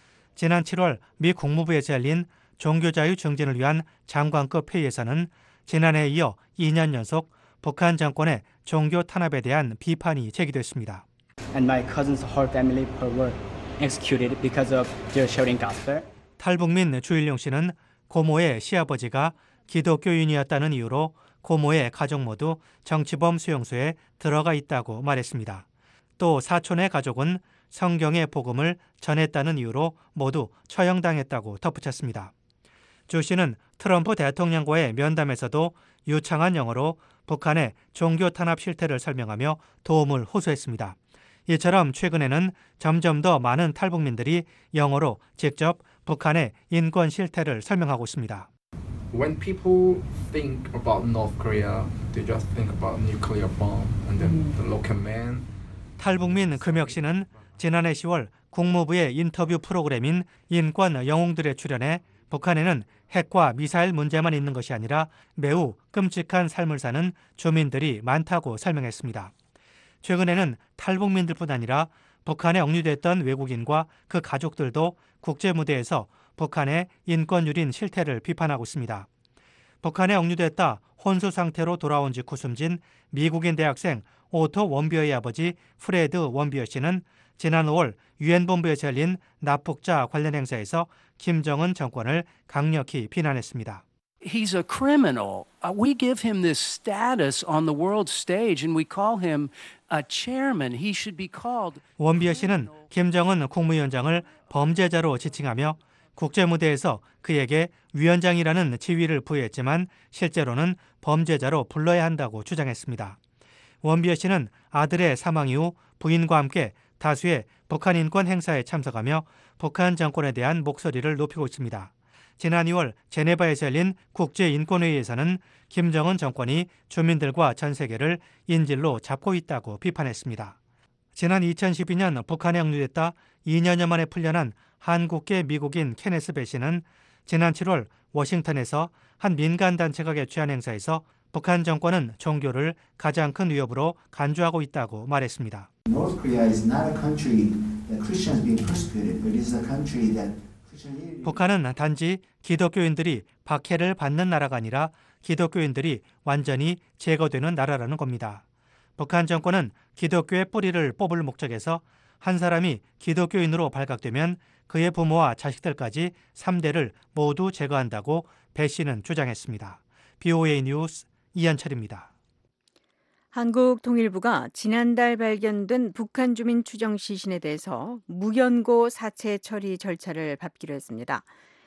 지난 칠월 미 국무부에서 열린 종교자유 증진을 위한 장관급 회의에서는 지난해에 이어 이 년 연속 북한 정권의 종교 탄압에 대한 비판이 제기됐습니다. And my cousins' whole family were executed because of their sharing gospel. 탈북민 주일용 씨는 고모의 시아버지가 기독교인이었다는 이유로 고모의 가족 모두 정치범 수용소에 들어가 있다고 말했습니다. 또 사촌의 가족은 성경의 복음을 전했다는 이유로 모두 처형당했다고 덧붙였습니다. 주 씨는 트럼프 대통령과의 면담에서도 유창한 영어로 북한의 종교 탄압 실태를 설명하며 도움을 호소했습니다. 이처럼 최근에는 점점 더 많은 탈북민들이 영어로 직접 북한의 인권 실태를 설명하고 있습니다. When people think about North Korea, they just think about nuclear bomb and then the local man. 탈북민 금혁 씨는 지난해 시월 국무부의 인터뷰 프로그램인 인권 영웅들에 출연해 북한에는 핵과 미사일 문제만 있는 것이 아니라 매우 끔찍한 삶을 사는 주민들이 많다고 설명했습니다. 최근에는 탈북민들뿐 아니라 북한에 억류됐던 외국인과 그 가족들도 국제 무대에서 북한의 인권 유린 실태를 비판하고 있습니다. 북한에 억류됐다 혼수 상태로 돌아온 직후 숨진 미국인 대학생 오토 원비어의 아버지 프레드 원비어 씨는 지난 오월 유엔 본부에서 열린 납북자 관련 행사에서 김정은 정권을 강력히 비난했습니다. He's a criminal. Uh, we give him this status on the world stage and we call him a chairman. He should be called. 원비어 씨는 김정은 국무위원장을 범죄자로 지칭하며 국제 무대에서 그에게 위원장이라는 지위를 부여했지만 실제로는 범죄자로 불러야 한다고 주장했습니다. 원비어 씨는 아들의 사망 이후 부인과 함께 다수의 북한 인권 행사에 참석하며 북한 정권에 대한 목소리를 높이고 있습니다. 지난 이월 제네바에서 열린 국제인권회의에서는 김정은 정권이 주민들과 전 세계를 인질로 잡고 있다고 비판했습니다. 지난 이천십이 년 북한에 억류됐다 이 년여 만에 풀려난 한국계 미국인 케네스 배 씨는 지난 칠월 워싱턴에서 한 민간단체가 개최한 행사에서 북한 정권은 종교를 가장 큰 위협으로 간주하고 있다고 말했습니다. North Korea is not a country that Christians being persecuted, but it is a country that 북한은 단지 기독교인들이 박해를 받는 나라가 아니라 기독교인들이 완전히 제거되는 나라라는 겁니다. 북한 정권은 기독교의 뿌리를 뽑을 목적에서 한 사람이 기독교인으로 발각되면 그의 부모와 자식들까지 삼 대를 모두 제거한다고 배 씨는 주장했습니다. 비오에이 뉴스 이현철입니다. 한국통일부가 지난달 발견된 북한 주민 추정 시신에 대해서 무연고 사체 처리 절차를 밟기로 했습니다.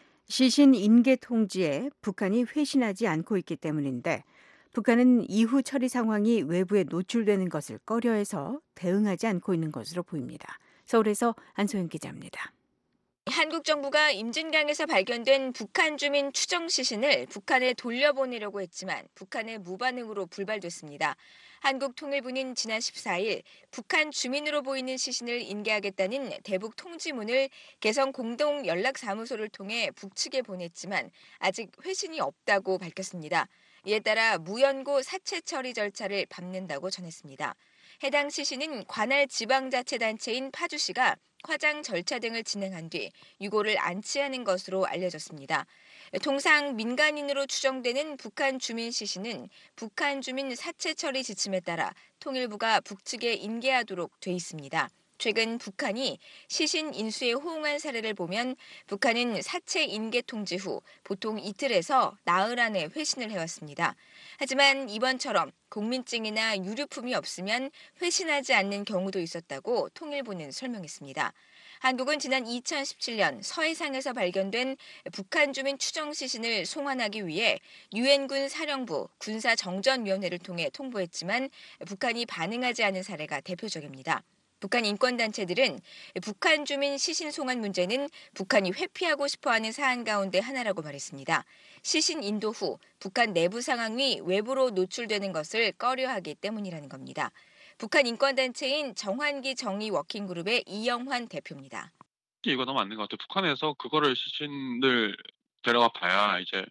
시신 인계 통지에 북한이 회신하지 않고 있기 때문인데 북한은 이후 처리 상황이 외부에 노출되는 것을 꺼려해서 대응하지 않고 있는 것으로 보입니다. 서울에서 안소영 기자입니다. 한국 정부가 임진강에서 발견된 북한 주민 추정 시신을 북한에 돌려보내려고 했지만 북한의 무반응으로 불발됐습니다. 한국통일부는 지난 십사 일 북한 주민으로 보이는 시신을 인계하겠다는 대북 통지문을 개성 공동연락사무소를 통해 북측에 보냈지만 아직 회신이 없다고 밝혔습니다. 이에 따라 무연고 사체 처리 절차를 밟는다고 전했습니다. 해당 시신은 관할 지방자치단체인 파주시가 화장 절차 등을 진행한 뒤 유골을 안치하는 것으로 알려졌습니다. 통상 민간인으로 추정되는 북한 주민 시신은 북한 주민 사체 처리 지침에 따라 통일부가 북측에 인계하도록 돼 있습니다. 최근 북한이 시신 인수에 호응한 사례를 보면 북한은 사체 인계 통지 후 보통 이틀에서 나흘 안에 회신을 해왔습니다. 하지만 이번처럼 국민증이나 유류품이 없으면 회신하지 않는 경우도 있었다고 통일부는 설명했습니다. 한국은 지난 이천십칠 년 서해상에서 발견된 북한 주민 추정 시신을 송환하기 위해 유엔군 사령부 군사정전위원회를 통해 통보했지만 북한이 반응하지 않은 사례가 대표적입니다. 북한 인권단체들은 북한 주민 시신 송환 문제는 북한이 회피하고 싶어하는 사안 가운데 하나라고 말했습니다. 시신 인도 후 북한 내부 상황이 외부로 노출되는 것을 꺼려하기 때문이라는 겁니다. 북한 인권단체인 정환기 정의 워킹그룹의 이영환 대표입니다. 이거 너무 맞는 것 같아요. 북한에서 그거를 시신을 데려가 봐야 이제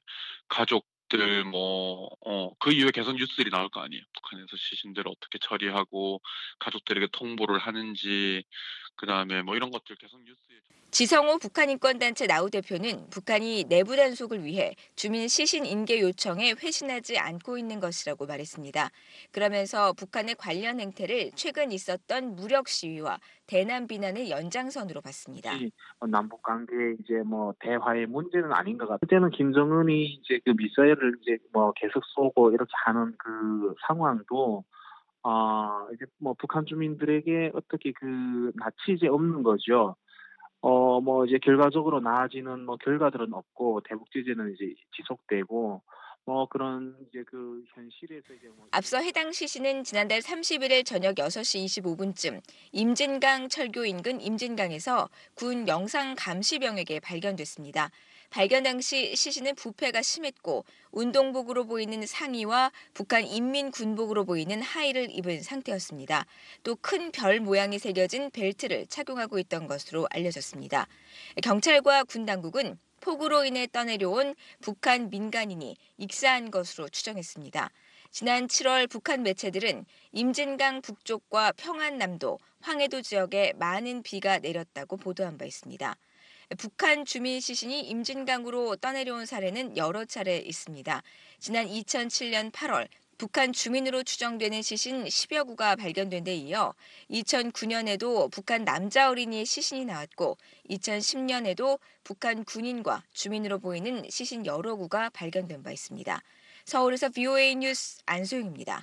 가족들 뭐 어, 그 이후에 계속 뉴스들이 나올 거 아니에요. 북한에서 시신들을 어떻게 처리하고 가족들에게 통보를 하는지 그다음에 뭐 이런 것들 계속 뉴스에. 지성호 북한 인권단체 나우 대표는 북한이 내부 단속을 위해 주민 시신 인계 요청에 회신하지 않고 있는 것이라고 말했습니다. 그러면서 북한의 관련 행태를 최근 있었던 무력 시위와 대남 비난의 연장선으로 봤습니다. 남북 관계 이제 뭐 대화의 문제는 아닌 것 같아요. 그때는 김정은이 이제 그 미사일을 이제 뭐 계속 쏘고 이렇게 하는 그 상황도 아 이제 뭐 북한 주민들에게 어떻게 그 낯이 이제 없는 거죠. 어, 뭐, 이제 결과적으로 나아지는 뭐 결과들은 없고, 대북 제재는 이제 지속되고, 뭐 그런 이제 그 현실에서 이제 뭐. 앞서 해당 시신은 지난달 삼십일 일 저녁 여섯 시 이십오 분쯤 임진강 철교 인근 임진강에서 군 영상 감시병에게 발견됐습니다. 발견 당시 시신은 부패가 심했고 운동복으로 보이는 상의와 북한 인민군복으로 보이는 하의를 입은 상태였습니다. 또 큰 별 모양이 새겨진 벨트를 착용하고 있던 것으로 알려졌습니다. 경찰과 군 당국은 폭우로 인해 떠내려온 북한 민간인이 익사한 것으로 추정했습니다. 지난 칠월 북한 매체들은 임진강 북쪽과 평안남도, 황해도 지역에 많은 비가 내렸다고 보도한 바 있습니다. 북한 주민 시신이 임진강으로 떠내려온 사례는 여러 차례 있습니다. 지난 이천칠 년 팔월 북한 주민으로 추정되는 시신 십여 구가 발견된 데 이어 이천구 년에도 북한 남자 어린이의 시신이 나왔고 이천십 년에도 북한 군인과 주민으로 보이는 시신 여러 구가 발견된 바 있습니다. 서울에서 브이오에이 뉴스 안소영입니다.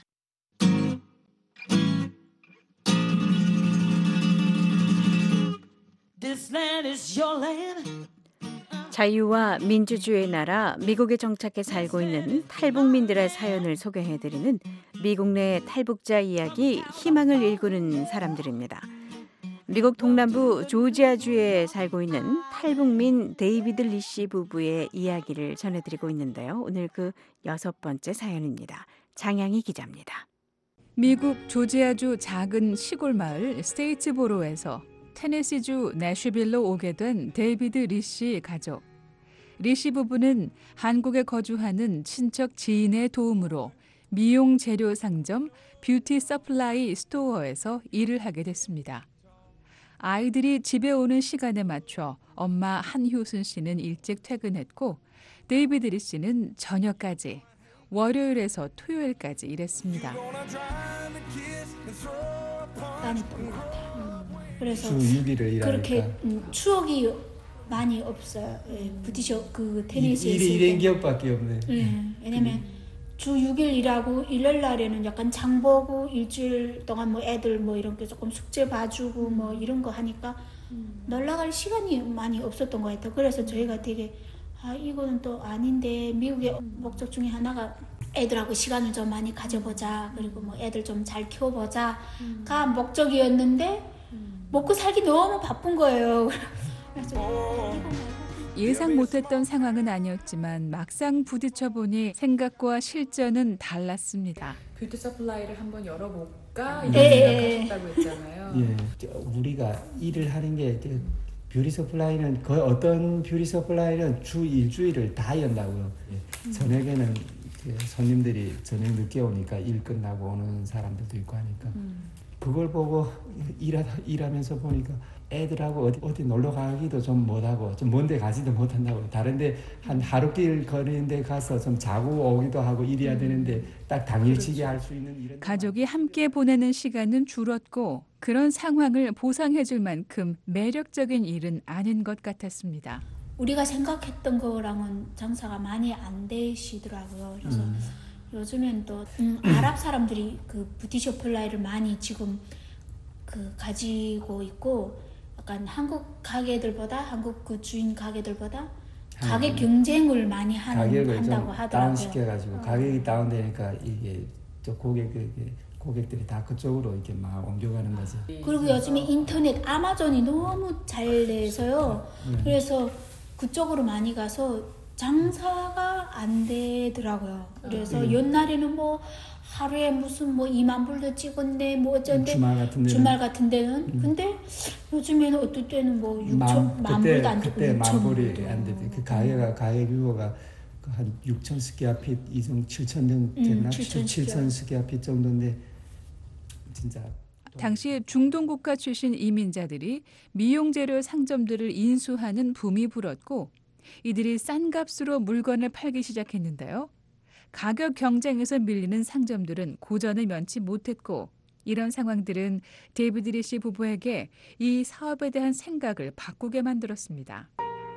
자유와 민주주의의 나라 미국에 정착해 살고 있는 탈북민들의 사연을 소개해드리는 미국 내 탈북자 이야기, 희망을 일구는 사람들입니다. 미국 동남부 조지아주에 살고 있는 탈북민 데이비드 리씨 부부의 이야기를 전해드리고 있는데요. 오늘 그 여섯 번째 사연입니다. 장양희 기자입니다. 미국 조지아주 작은 시골 마을 스테이츠보로에서 테네시주 내슈빌로 오게 된 데이비드 리씨 가족. 리씨 부부는 한국에 거주하는 친척 지인의 도움으로 미용 재료 상점 뷰티 서플라이 스토어에서 일을 하게 됐습니다. 아이들이 집에 오는 시간에 맞춰 엄마 한효순 씨는 일찍 퇴근했고 데이비드 리씨는 저녁까지 월요일에서 토요일까지 일했습니다. 다녔던 것 같아요. 그래서 주 육 일을 일하니까 그렇게 음, 추억이 많이 없어요. 예, 부티셔 그 테니스에 일이 일인 기억밖에 없네. 예, 왜냐면 주 육 일 일하고 일요일 날에는 약간 장 보고 일주일 동안 뭐 애들 뭐 이런 게 조금 숙제 봐주고 뭐 이런 거 하니까 음. 놀러 갈 시간이 많이 없었던 것 같아요. 그래서 저희가 되게 아 이거는 또 아닌데 미국의 음. 목적 중에 하나가 애들하고 시간을 좀 많이 가져보자. 그리고 뭐 애들 좀 잘 키워보자가 음. 목적이었는데 음. 먹고 살기 너무 바쁜 거예요. 예상 못했던 상황은 아니었지만 막상 부딪혀 보니 생각과 실전은 달랐습니다. 뷰티 서플라이를 한번 열어볼까 이런 예. 생각하셨다고 했잖아요. 예, 우리가 일을 하는 게 뷰티 서플라이는 거의 어떤 뷰티 서플라이는 주 일주일을 다 연다고요. 예. 저녁에는 손님들이 저녁 늦게 오니까 일 끝나고 오는 사람들도 있고 하니까 음. 그걸 보고 일하, 일하면서 보니까 애들하고 어디, 어디 놀러 가기도 좀 못하고 좀 먼데 가지도 못한다고 다른데 한 하루길 거리는데 가서 좀 자고 오기도 하고 일해야 되는데 딱 당일치기 할 수 있는 이런 가족이 함께 보내는 시간은 줄었고 그런 상황을 보상해줄 만큼 매력적인 일은 아닌 것 같았습니다. 우리가 생각했던 거랑은 장사가 많이 안 되시더라고요. 그래서 음. 요즘엔 또 음, 아랍 사람들이 그 뷰티 서플라이를 많이 지금 그 가지고 있고 약간 한국 가게들보다 한국 그 주인 가게들보다 가격 경쟁을 많이 하는 가격을 한다고 좀 하더라고요. 다운시켜가지고 어. 가격이 다운되니까 이게 또 고객 고객들이 다 그쪽으로 이렇게 막 옮겨가는 거지. 그리고 요즘에 인터넷 아마존이 너무 잘 돼서요. 음. 그래서 그쪽으로 많이 가서 장사가 안 되더라고요. 그래서 음. 옛날에는 뭐 하루에 무슨 뭐 이만 불도 찍었네 뭐 어쩐데 주말 같은 데는, 주말 같은 데는 음. 근데 요즘에는 어떨 때는 뭐 육천 만 불도 안 찍고 그때 만 불이 안 되대. 그 가게가 가게 규모가 한 육천 스퀘어핏 이정 칠천 정 됐나? 음, 칠천 스퀘어핏 정도인데 진짜. 당시 중동 국가 출신 이민자들이 미용 재료 상점들을 인수하는 붐이 불었고 이들이 싼 값으로 물건을 팔기 시작했는데요. 가격 경쟁에서 밀리는 상점들은 고전을 면치 못했고 이런 상황들은 데이비드 리씨 부부에게 이 사업에 대한 생각을 바꾸게 만들었습니다.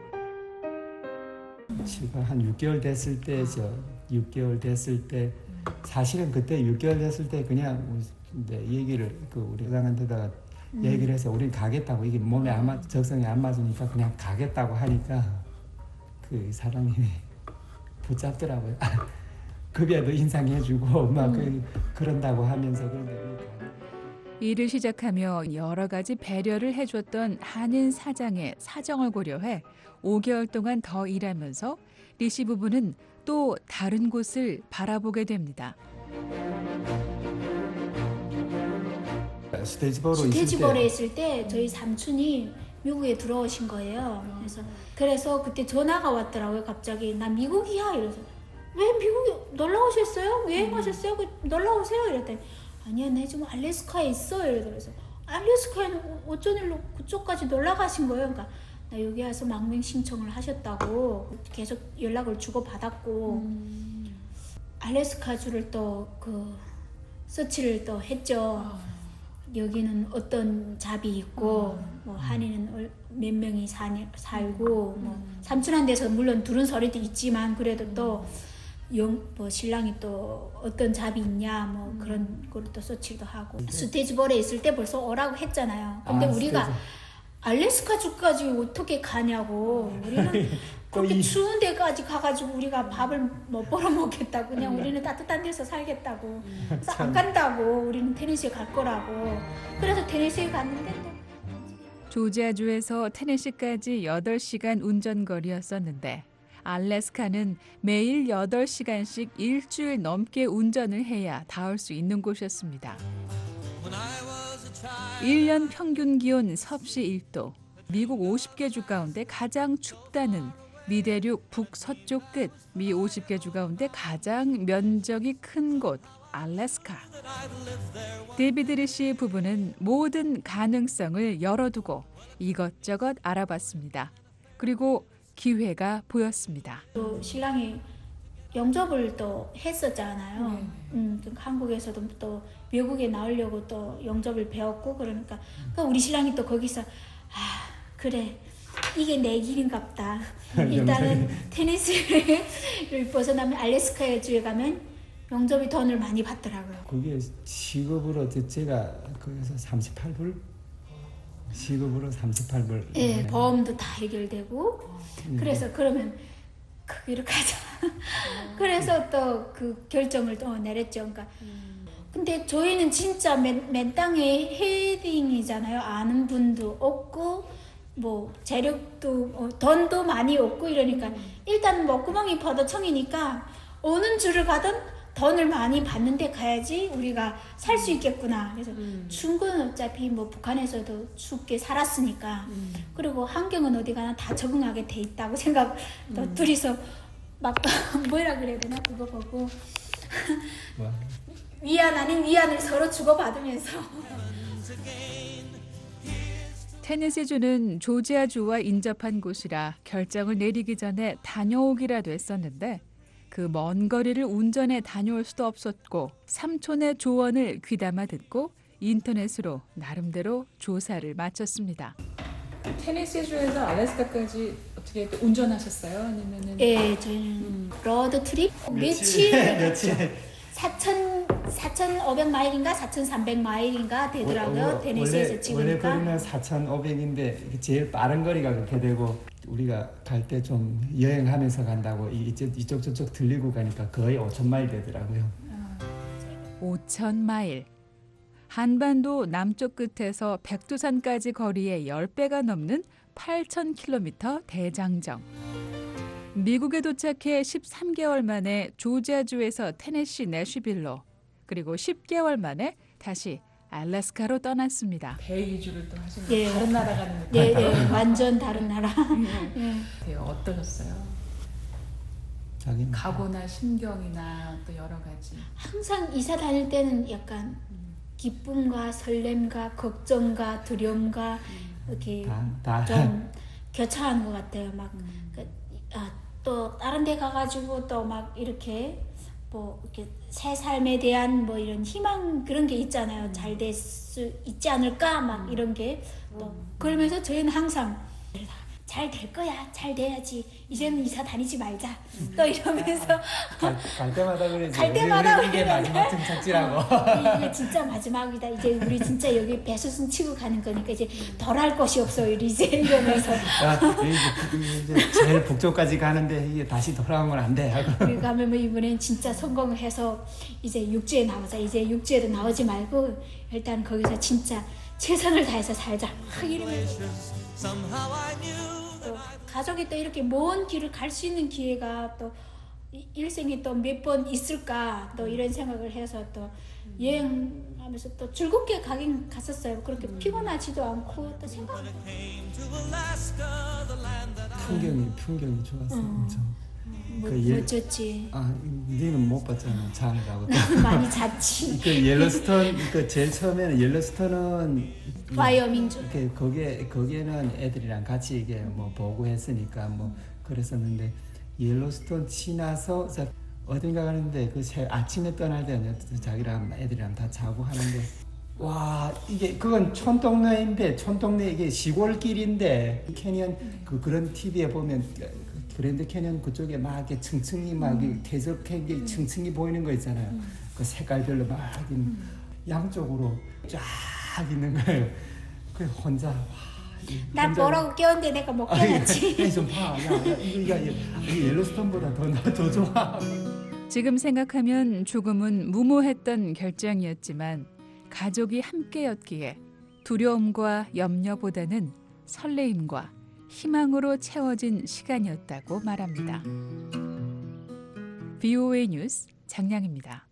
한 육 개월 됐을 때죠. 육 개월 됐을 때 사실은 그때 육 개월 됐을 때 그냥 네, 얘기를 그 우리 회장한테다가 음. 얘기를 해서 우린 가겠다고 이게 몸에 안 맞, 적성에 안 맞으니까 그냥 가겠다고 하니까 그 사장님이 붙잡더라고요. 급여도 인상해주고 막 음. 그, 그런다고 하면서 그런데 일을 시작하며 여러 가지 배려를 해줬던 한인 사장의 사정을 고려해 오 개월 동안 더 일하면서 리씨 부부는 또 다른 곳을 바라보게 됩니다. 스테이지보로 스테이지보로 있을 때 저희 삼촌이 미국에 들어오신 거예요. 그래서 그래서 그때 전화가 왔더라고요. 갑자기 나 미국이야 이래서 왜 미국에 놀러 오셨어요? 여행하셨어요? 놀러 오세요 이랬더니 아니야 나 지금 알래스카에 있어 이래서 그래서 알래스카에는 어쩐 일로 그쪽까지 놀러 가신 거예요? 그러니까 나 여기 와서 망명 신청을 하셨다고 계속 연락을 주고 받았고 음. 알래스카주를 또 그 서치를 또 했죠. 여기는 어떤 잡이 있고 뭐 한이는 몇 명이 사니, 살고 뭐 삼촌한 데서 물론 들은 소리도 있지만 그래도 또 영, 뭐 신랑이 또 어떤 잡이 있냐 뭐 그런 걸 또 서치도 하고 스테이지볼에 있을 때 벌써 오라고 했잖아요. 근데 아, 우리가 스테이지. 알래스카주까지 어떻게 가냐고. 우리는 그렇게 이- 추운 데까지 가가지고 우리가 밥을 못 벌어 먹겠다고 그냥 우리는 따뜻한 데서 살겠다고 그래서 안 간다고. 우리는 테네시에 갈 거라고. 그래서 테네시에 갔는데 또 조지아주에서 테네시까지 여덟 시간 운전거리였었는데 알래스카는 매일 여덟 시간씩 일주일 넘게 운전을 해야 닿을 수 있는 곳이었습니다. 일 년 평균 기온 섭씨 일 도, 미국 오십 개 주 가운데 가장 춥다는 미대륙 북서쪽 끝, 미 오십 개 주 가운데 가장 면적이 큰 곳, 알래스카. 데이비드 리시 부부는 모든 가능성을 열어두고 이것저것 알아봤습니다. 그리고 기회가 보였습니다. 또 신랑이 영접을 또 했었잖아요. 네. 음, 또 한국에서도 또 외국에 나오려고 또 영접을 배웠고 그러니까, 그러니까 우리 신랑이 또 거기서 아 그래 이게 내 길인갑다. 일단은 테네시를 벗어나면 알래스카 주에 가면 영접이 돈을 많이 받더라고요. 그게 시급으로 제가 거기서 삼십팔 불? 시급으로 삼십팔 불. 예, 보험도 다 해결되고 음. 그래서 그러면 거기로 가자. 그래서 또 그 결정을 또 내렸죠. 그러니까 근데 저희는 진짜 맨, 맨 땅에 헤딩이잖아요. 아는 분도 없고 뭐 재력도 어, 돈도 많이 없고 이러니까 일단 먹구멍이 퍼도청이니까 어느 줄을 가든 돈을 많이 받는데 가야지 우리가 살 수 있겠구나. 그래서 음. 중국은 어차피 뭐 북한에서도 춥게 살았으니까 음. 그리고 환경은 어디 가나 다 적응하게 돼 있다고 생각. 또 음. 둘이서 막 뭐라 그래야 되나 그거 보고 뭐? 위안 아닌 위안을 서로 주고받으면서. 테네시주는 조지아주와 인접한 곳이라 결정을 내리기 전에 다녀오기라도 했었는데 그 먼 거리를 운전해 다녀올 수도 없었고 삼촌의 조언을 귀담아 듣고 인터넷으로 나름대로 조사를 마쳤습니다. 테네시주에서 알래스카까지 어떻게 운전하셨어요? 아니면은? 예, 저희는 음. 로드 트립 며칠 며칠 사천 사천오백 마일인가 사천삼백 마일인가 되더라고요. 어, 어, 테네시에서 원래, 찍으니까. 원래 거리는 사천오백인데 제일 빠른 거리가 그렇게 되고 우리가 갈 때 좀 여행하면서 간다고 이쪽, 이쪽 저쪽 들리고 가니까 거의 오천 마일 되더라고요. 오천 마일. 한반도 남쪽 끝에서 백두산까지 거리의 십 배가 넘는 팔천 킬로미터 대장정. 미국에 도착해 십삼 개월 만에 조지아주에서 테네시 내쉬빌로, 그리고 십 개월 만에 다시 알래스카로 떠났습니다. 배 이주를 또 하신 거예요? 예. 다른 나라 가는 느낌? 예, 예, 완전 다른 나라. 예. 어떠셨어요? 자기는 각오나 심경이나 또 여러 가지. 항상 이사 다닐 때는 약간 기쁨과 설렘과 걱정과 두려움과 이렇게 다, 다. 좀 교차하는 것 같아요. 막 그, 아, 또 다른 데 가가지고 또 막 이렇게 뭐 이렇게 새 삶에 대한 뭐 이런 희망 그런 게 있잖아요. 음. 잘 될 수 있지 않을까 막 음. 이런 게 또 그러면서 저희는 항상 잘 될 거야, 잘 돼야지. 이제는 이사 다니지 말자. 음. 또 이러면서 갈, 갈 때마다 그러지. 갈 때마다 이게 마지막 등착지라고. 이게 진짜 마지막이다. 이제 우리 진짜 여기 배수순 치고 가는 거니까 이제 덜 할 것이 없어. 이제 이러면서. 야, 이제, 이제 제일 북쪽까지 가는데 이게 다시 돌아오면 안 돼. 하고. 우리 가면 뭐 이번엔 진짜 성공을 해서 이제 육지에 나오자. 이제 육지에도 나오지 말고 일단 거기서 진짜 최선을 다해서 살자. 막 이러면서. 또 가족이 또 이렇게 먼 길을 갈 수 있는 기회가 또 일생에 또 몇 번 있을까 또 이런 생각을 해서 또 여행하면서 또 즐겁게 가긴 갔었어요. 그렇게 피곤하지도 않고 또 생각. 풍경이 풍경이 좋았어. 음. 엄청. 뭐, 그 예, 멋졌지. 아, 니는 못 봤잖아. 자느라고. 많이 잤지. 그 옐로스톤, 그 제일 처음에는 옐로스톤은 와이어밍주. 이렇게 거기에 거기에는 애들이랑 같이 이게 뭐 보고 했으니까 뭐 그랬었는데 옐로스톤 지나서 어딘가 가는데 그 새, 아침에 떠날 때는 자기랑 애들이랑 다 자고 하는데 와 이게 그건 촌동네인데 촌동네 이게 시골길인데 캐년 그 그런 티비에 보면 그랜드 캐년 그쪽에 막 이렇게 층층이 막 음. 대적한 게 층층이 보이는 거 있잖아요. 음. 그 색깔별로 막 음. 양쪽으로 쫙 있는 거예요. 그 혼자 와, 난 뭐라고 깨웠는데 내가 못 깨웠지. 좀 봐. 야, 야, 이거 이거 옐로스톤보다 더, 더 좋아. 지금 생각하면 조금은 무모했던 결정이었지만 가족이 함께였기에 두려움과 염려보다는 설레임과 희망으로 채워진 시간이었다고 말합니다. 브이오에이 뉴스 장량입니다.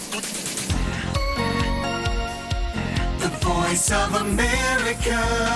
The Voice of America.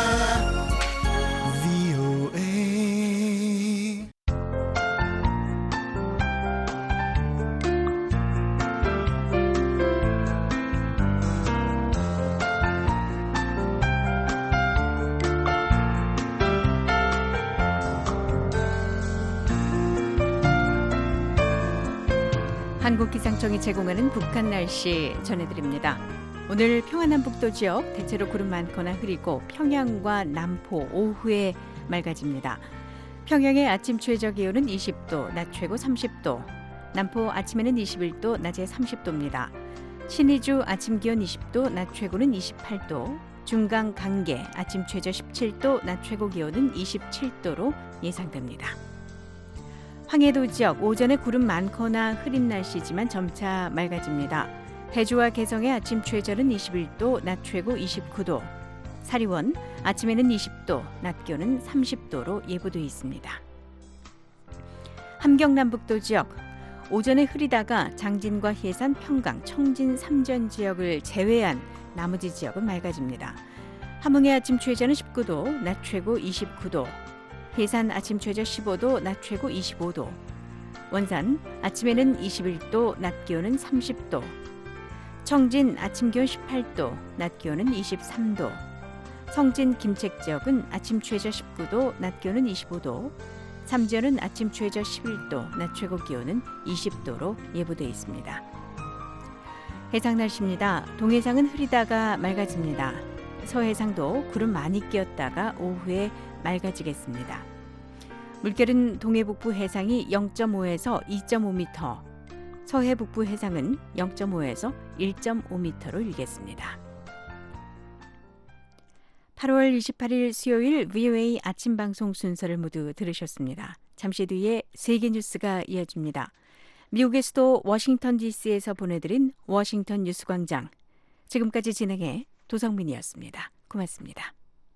한국기상청이 제공하는 북한 날씨 전해드립니다. 오늘 평안남북도 지역 대체로 구름 많거나 흐리고 평양과 남포 오후에 맑아집니다. 평양의 아침 최저 기온은 이십 도, 낮 최고 삼십 도. 남포 아침에는 이십일 도, 낮에 삼십 도입니다. 신의주 아침 기온 이십 도, 낮 최고는 이십팔 도. 중강 강계 아침 최저 십칠 도, 낮 최고 기온은 이십칠 도로 예상됩니다. 황해도 지역 오전에 구름 많거나 흐린 날씨지만 점차 맑아집니다. 해주와 개성의 아침 최저는 이십일 도, 낮 최고 이십구 도. 사리원 아침에는 이십 도, 낮 기온은 삼십 도로 예보돼 있습니다. 함경남북도 지역 오전에 흐리다가 장진과 해산, 평강, 청진, 삼전 지역을 제외한 나머지 지역은 맑아집니다. 함흥의 아침 최저는 십구 도, 낮 최고 이십구 도. 해산 아침 최저 십오 도, 낮 최고 이십오 도. 원산 아침에는 이십일 도, 낮 기온은 삼십 도. 청진 아침 기온 십팔 도, 낮 기온은 이십삼 도. 성진 김책 지역은 아침 최저 십구 도, 낮 기온은 이십오 도. 삼전은 아침 최저 십일 도, 낮 최고 기온은 이십 도로 예보돼 있습니다. 해상 날씨입니다. 동해상은 흐리다가 맑아집니다. 서해상도 구름 많이 끼었다가 오후에 맑아지겠습니다. 물결은 동해 북부 해상이 영 점 오에서 이 점 오 미터, 서해 북부 해상은 영 점 오에서 일 점 오 미터로 일겠습니다. 팔월 이십팔일 수요일 브이오에이 아침 방송 순서를 모두 들으셨습니다. 잠시 뒤에 세계 뉴스가 이어집니다. 미국의 수도 워싱턴 디씨에서 보내드린 워싱턴 뉴스광장. 지금까지 진행해 도성민이었습니다. 고맙습니다.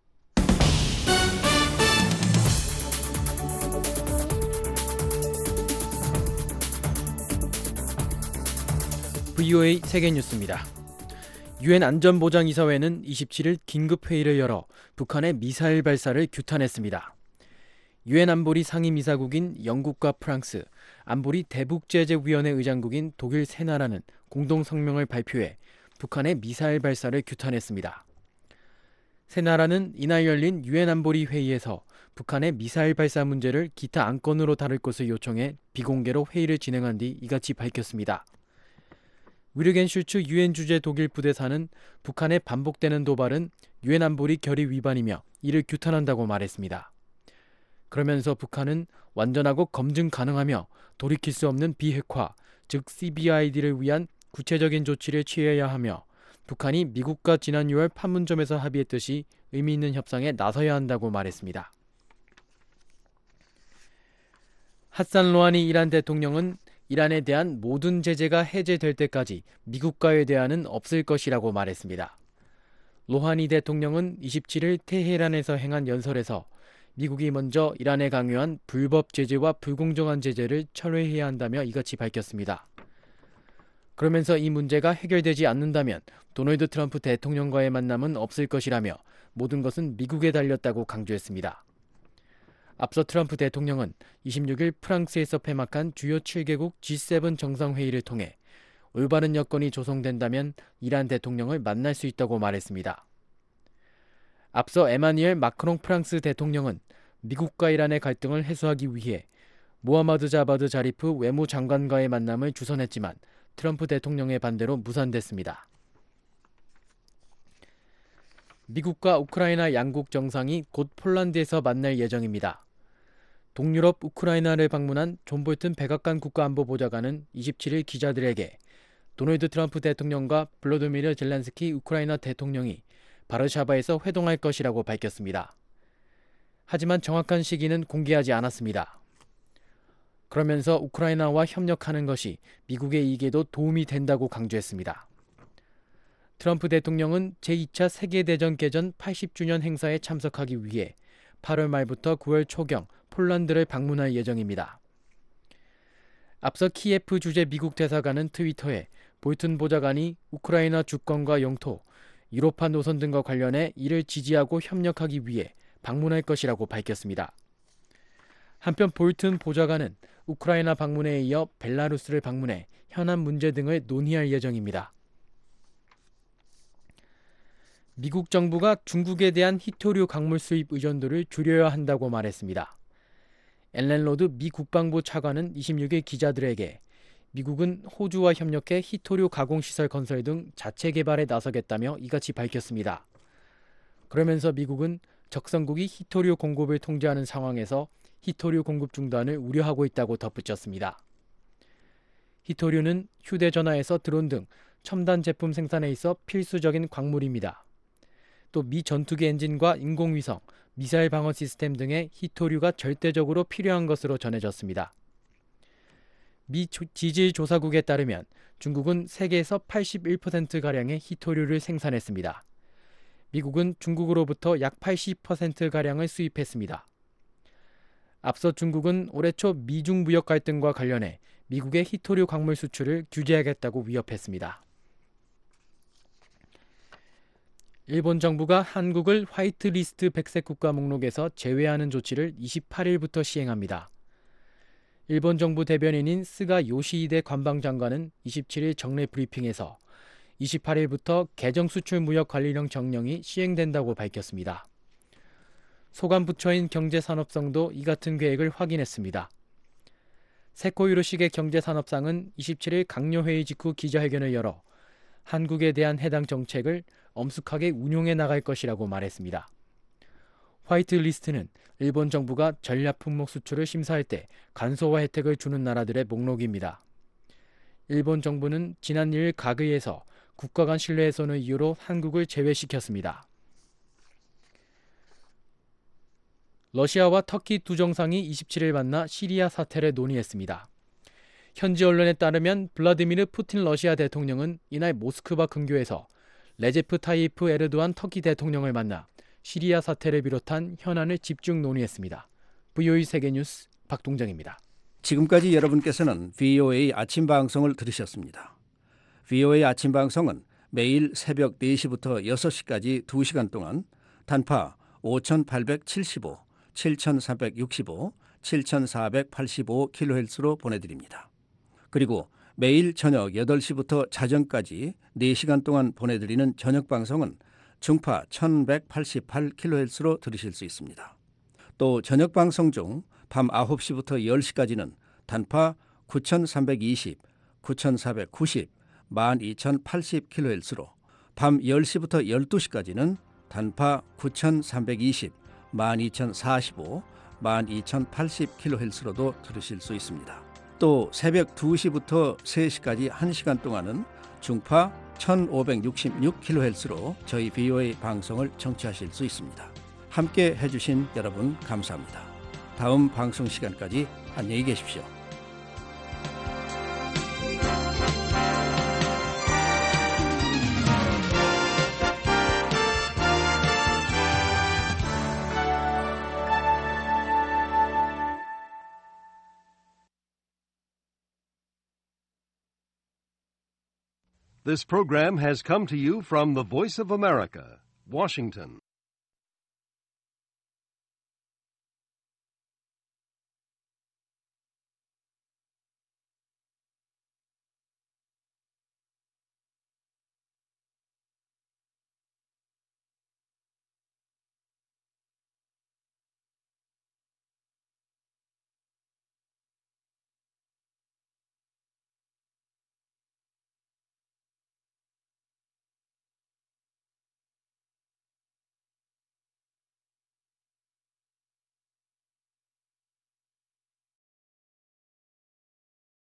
브이오에이 세계뉴스입니다. 유엔 안전보장이사회는 이십칠일 긴급회의를 열어 북한의 미사일 발사를 규탄했습니다. 유엔 안보리 상임이사국인 영국과 프랑스, 안보리 대북제재위원회 의장국인 독일 세 나라는 공동성명을 발표해 북한의 미사일 발사를 규탄했습니다. 세 나라는 이날 열린 유엔 안보리 회의에서 북한의 미사일 발사 문제를 기타 안건으로 다룰 것을 요청해 비공개로 회의를 진행한 뒤 이같이 밝혔습니다. 위르겐 슐츠 유엔 주재 독일 부대사는 북한의 반복되는 도발은 유엔 안보리 결의 위반이며 이를 규탄한다고 말했습니다. 그러면서 북한은 완전하고 검증 가능하며 돌이킬 수 없는 비핵화, 즉 씨비아이디를 위한 구체적인 조치를 취해야 하며 북한이 미국과 지난 유월 판문점에서 합의했듯이 의미 있는 협상에 나서야 한다고 말했습니다. 하산 로하니 이란 대통령은 이란에 대한 모든 제재가 해제될 때까지 미국과의 대화는 없을 것이라고 말했습니다. 로하니 대통령은 이십칠일 테헤란에서 행한 연설에서 미국이 먼저 이란에 강요한 불법 제재와 불공정한 제재를 철회해야 한다며 이같이 밝혔습니다. 그러면서 이 문제가 해결되지 않는다면 도널드 트럼프 대통령과의 만남은 없을 것이라며 모든 것은 미국에 달렸다고 강조했습니다. 앞서 트럼프 대통령은 이십육일 프랑스에서 폐막한 주요 칠 개국 지 세븐 정상회의를 통해 올바른 여건이 조성된다면 이란 대통령을 만날 수 있다고 말했습니다. 앞서 에마뉘엘 마크롱 프랑스 대통령은 미국과 이란의 갈등을 해소하기 위해 모하마드 자바드 자리프 외무장관과의 만남을 주선했지만 트럼프 대통령의 반대로 무산됐습니다. 미국과 우크라이나 양국 정상이 곧 폴란드에서 만날 예정입니다. 동유럽 우크라이나를 방문한 존 볼튼 백악관 국가안보보좌관은 이십칠일 기자들에게 도널드 트럼프 대통령과 블로드미르 젤렌스키 우크라이나 대통령이 바르샤바에서 회동할 것이라고 밝혔습니다. 하지만 정확한 시기는 공개하지 않았습니다. 그러면서 우크라이나와 협력하는 것이 미국의 이익에도 도움이 된다고 강조했습니다. 트럼프 대통령은 제이 차 세계대전 개전 팔십 주년 행사에 참석하기 위해 팔월 말부터 구월 초경 폴란드를 방문할 예정입니다. 앞서 키예프 주재 미국 대사관은 트위터에 볼튼 보좌관이 우크라이나 주권과 영토, 유로파 노선 등과 관련해 이를 지지하고 협력하기 위해 방문할 것이라고 밝혔습니다. 한편 볼튼 보좌관은 우크라이나 방문에 이어 벨라루스를 방문해 현안 문제 등을 논의할 예정입니다. 미국 정부가 중국에 대한 히토류 광물 수입 의존도를 줄여야 한다고 말했습니다. 앨런 로드 미 국방부 차관은 이십육일 기자들에게 미국은 호주와 협력해 히토류 가공시설 건설 등 자체 개발에 나서겠다며 이같이 밝혔습니다. 그러면서 미국은 적성국이 히토류 공급을 통제하는 상황에서 히토류 공급 중단을 우려하고 있다고 덧붙였습니다. 히토류는 휴대전화에서 드론 등 첨단 제품 생산에 있어 필수적인 광물입니다. 또 미 전투기 엔진과 인공위성, 미사일 방어 시스템 등의 히토류가 절대적으로 필요한 것으로 전해졌습니다. 미 지질조사국에 따르면 중국은 세계에서 팔십일 퍼센트가량의 히토류를 생산했습니다. 미국은 중국으로부터 약 팔십 퍼센트가량을 수입했습니다. 앞서 중국은 올해 초 미중 무역 갈등과 관련해 미국의 히토류 광물 수출을 규제하겠다고 위협했습니다. 일본 정부가 한국을 화이트리스트 백색 국가 목록에서 제외하는 조치를 이십팔일부터 시행합니다. 일본 정부 대변인인 스가 요시히데 관방장관은 이십칠일 정례 브리핑에서 이십팔일부터 개정 수출 무역 관리령 정령이 시행된다고 밝혔습니다. 소관 부처인 경제산업성도 이 같은 계획을 확인했습니다. 세코이로시게 경제산업상은 이십칠일 강요회의 직후 기자회견을 열어 한국에 대한 해당 정책을 엄숙하게 운용해 나갈 것이라고 말했습니다. 화이트리스트는 일본 정부가 전략 품목 수출을 심사할 때 간소화 혜택을 주는 나라들의 목록입니다. 일본 정부는 지난 일 일 가그에서 국가 간 신뢰훼손을 이유로 한국을 제외시켰습니다. 러시아와 터키 두 정상이 이십칠일 만나 시리아 사태를 논의했습니다. 현지 언론에 따르면 블라디미르 푸틴 러시아 대통령은 이날 모스크바 근교에서 레제프 타이프 에르도안 터키 대통령을 만나 시리아 사태를 비롯한 현안을 집중 논의했습니다. 브이오에이 세계뉴스 박동정입니다. 지금까지 여러분께서는 브이오에이 아침 방송을 들으셨습니다. 브이오에이 아침 방송은 매일 새벽 네 시부터 여섯 시까지 두 시간 동안 단파 오천팔백칠십오, 칠천삼백육십오, 칠천사백팔십오 킬로헤르츠로 보내드립니다. 그리고 매일 저녁 여덟 시부터 자정까지 네 시간 동안 보내드리는 저녁 방송은 중파 천백팔십팔 킬로헤르츠로 들으실 수 있습니다. 또 저녁 방송 중 밤 아홉 시부터 열 시까지는 단파 구천삼백이십, 구천사백구십, 만 이천팔십 킬로헤르츠로, 밤 열 시부터 열두 시까지는 단파 구천삼백이십, 만 이천사십오, 만 이천팔십 킬로헤르츠로도 들으실 수 있습니다. 또 새벽 두 시부터 세 시까지 한 시간 동안은 중파 천오백육십육 킬로헤르츠로 저희 브이오에이 방송을 청취하실 수 있습니다. 함께 해주신 여러분 감사합니다. 다음 방송 시간까지 안녕히 계십시오. This program has come to you from the Voice of America, Washington.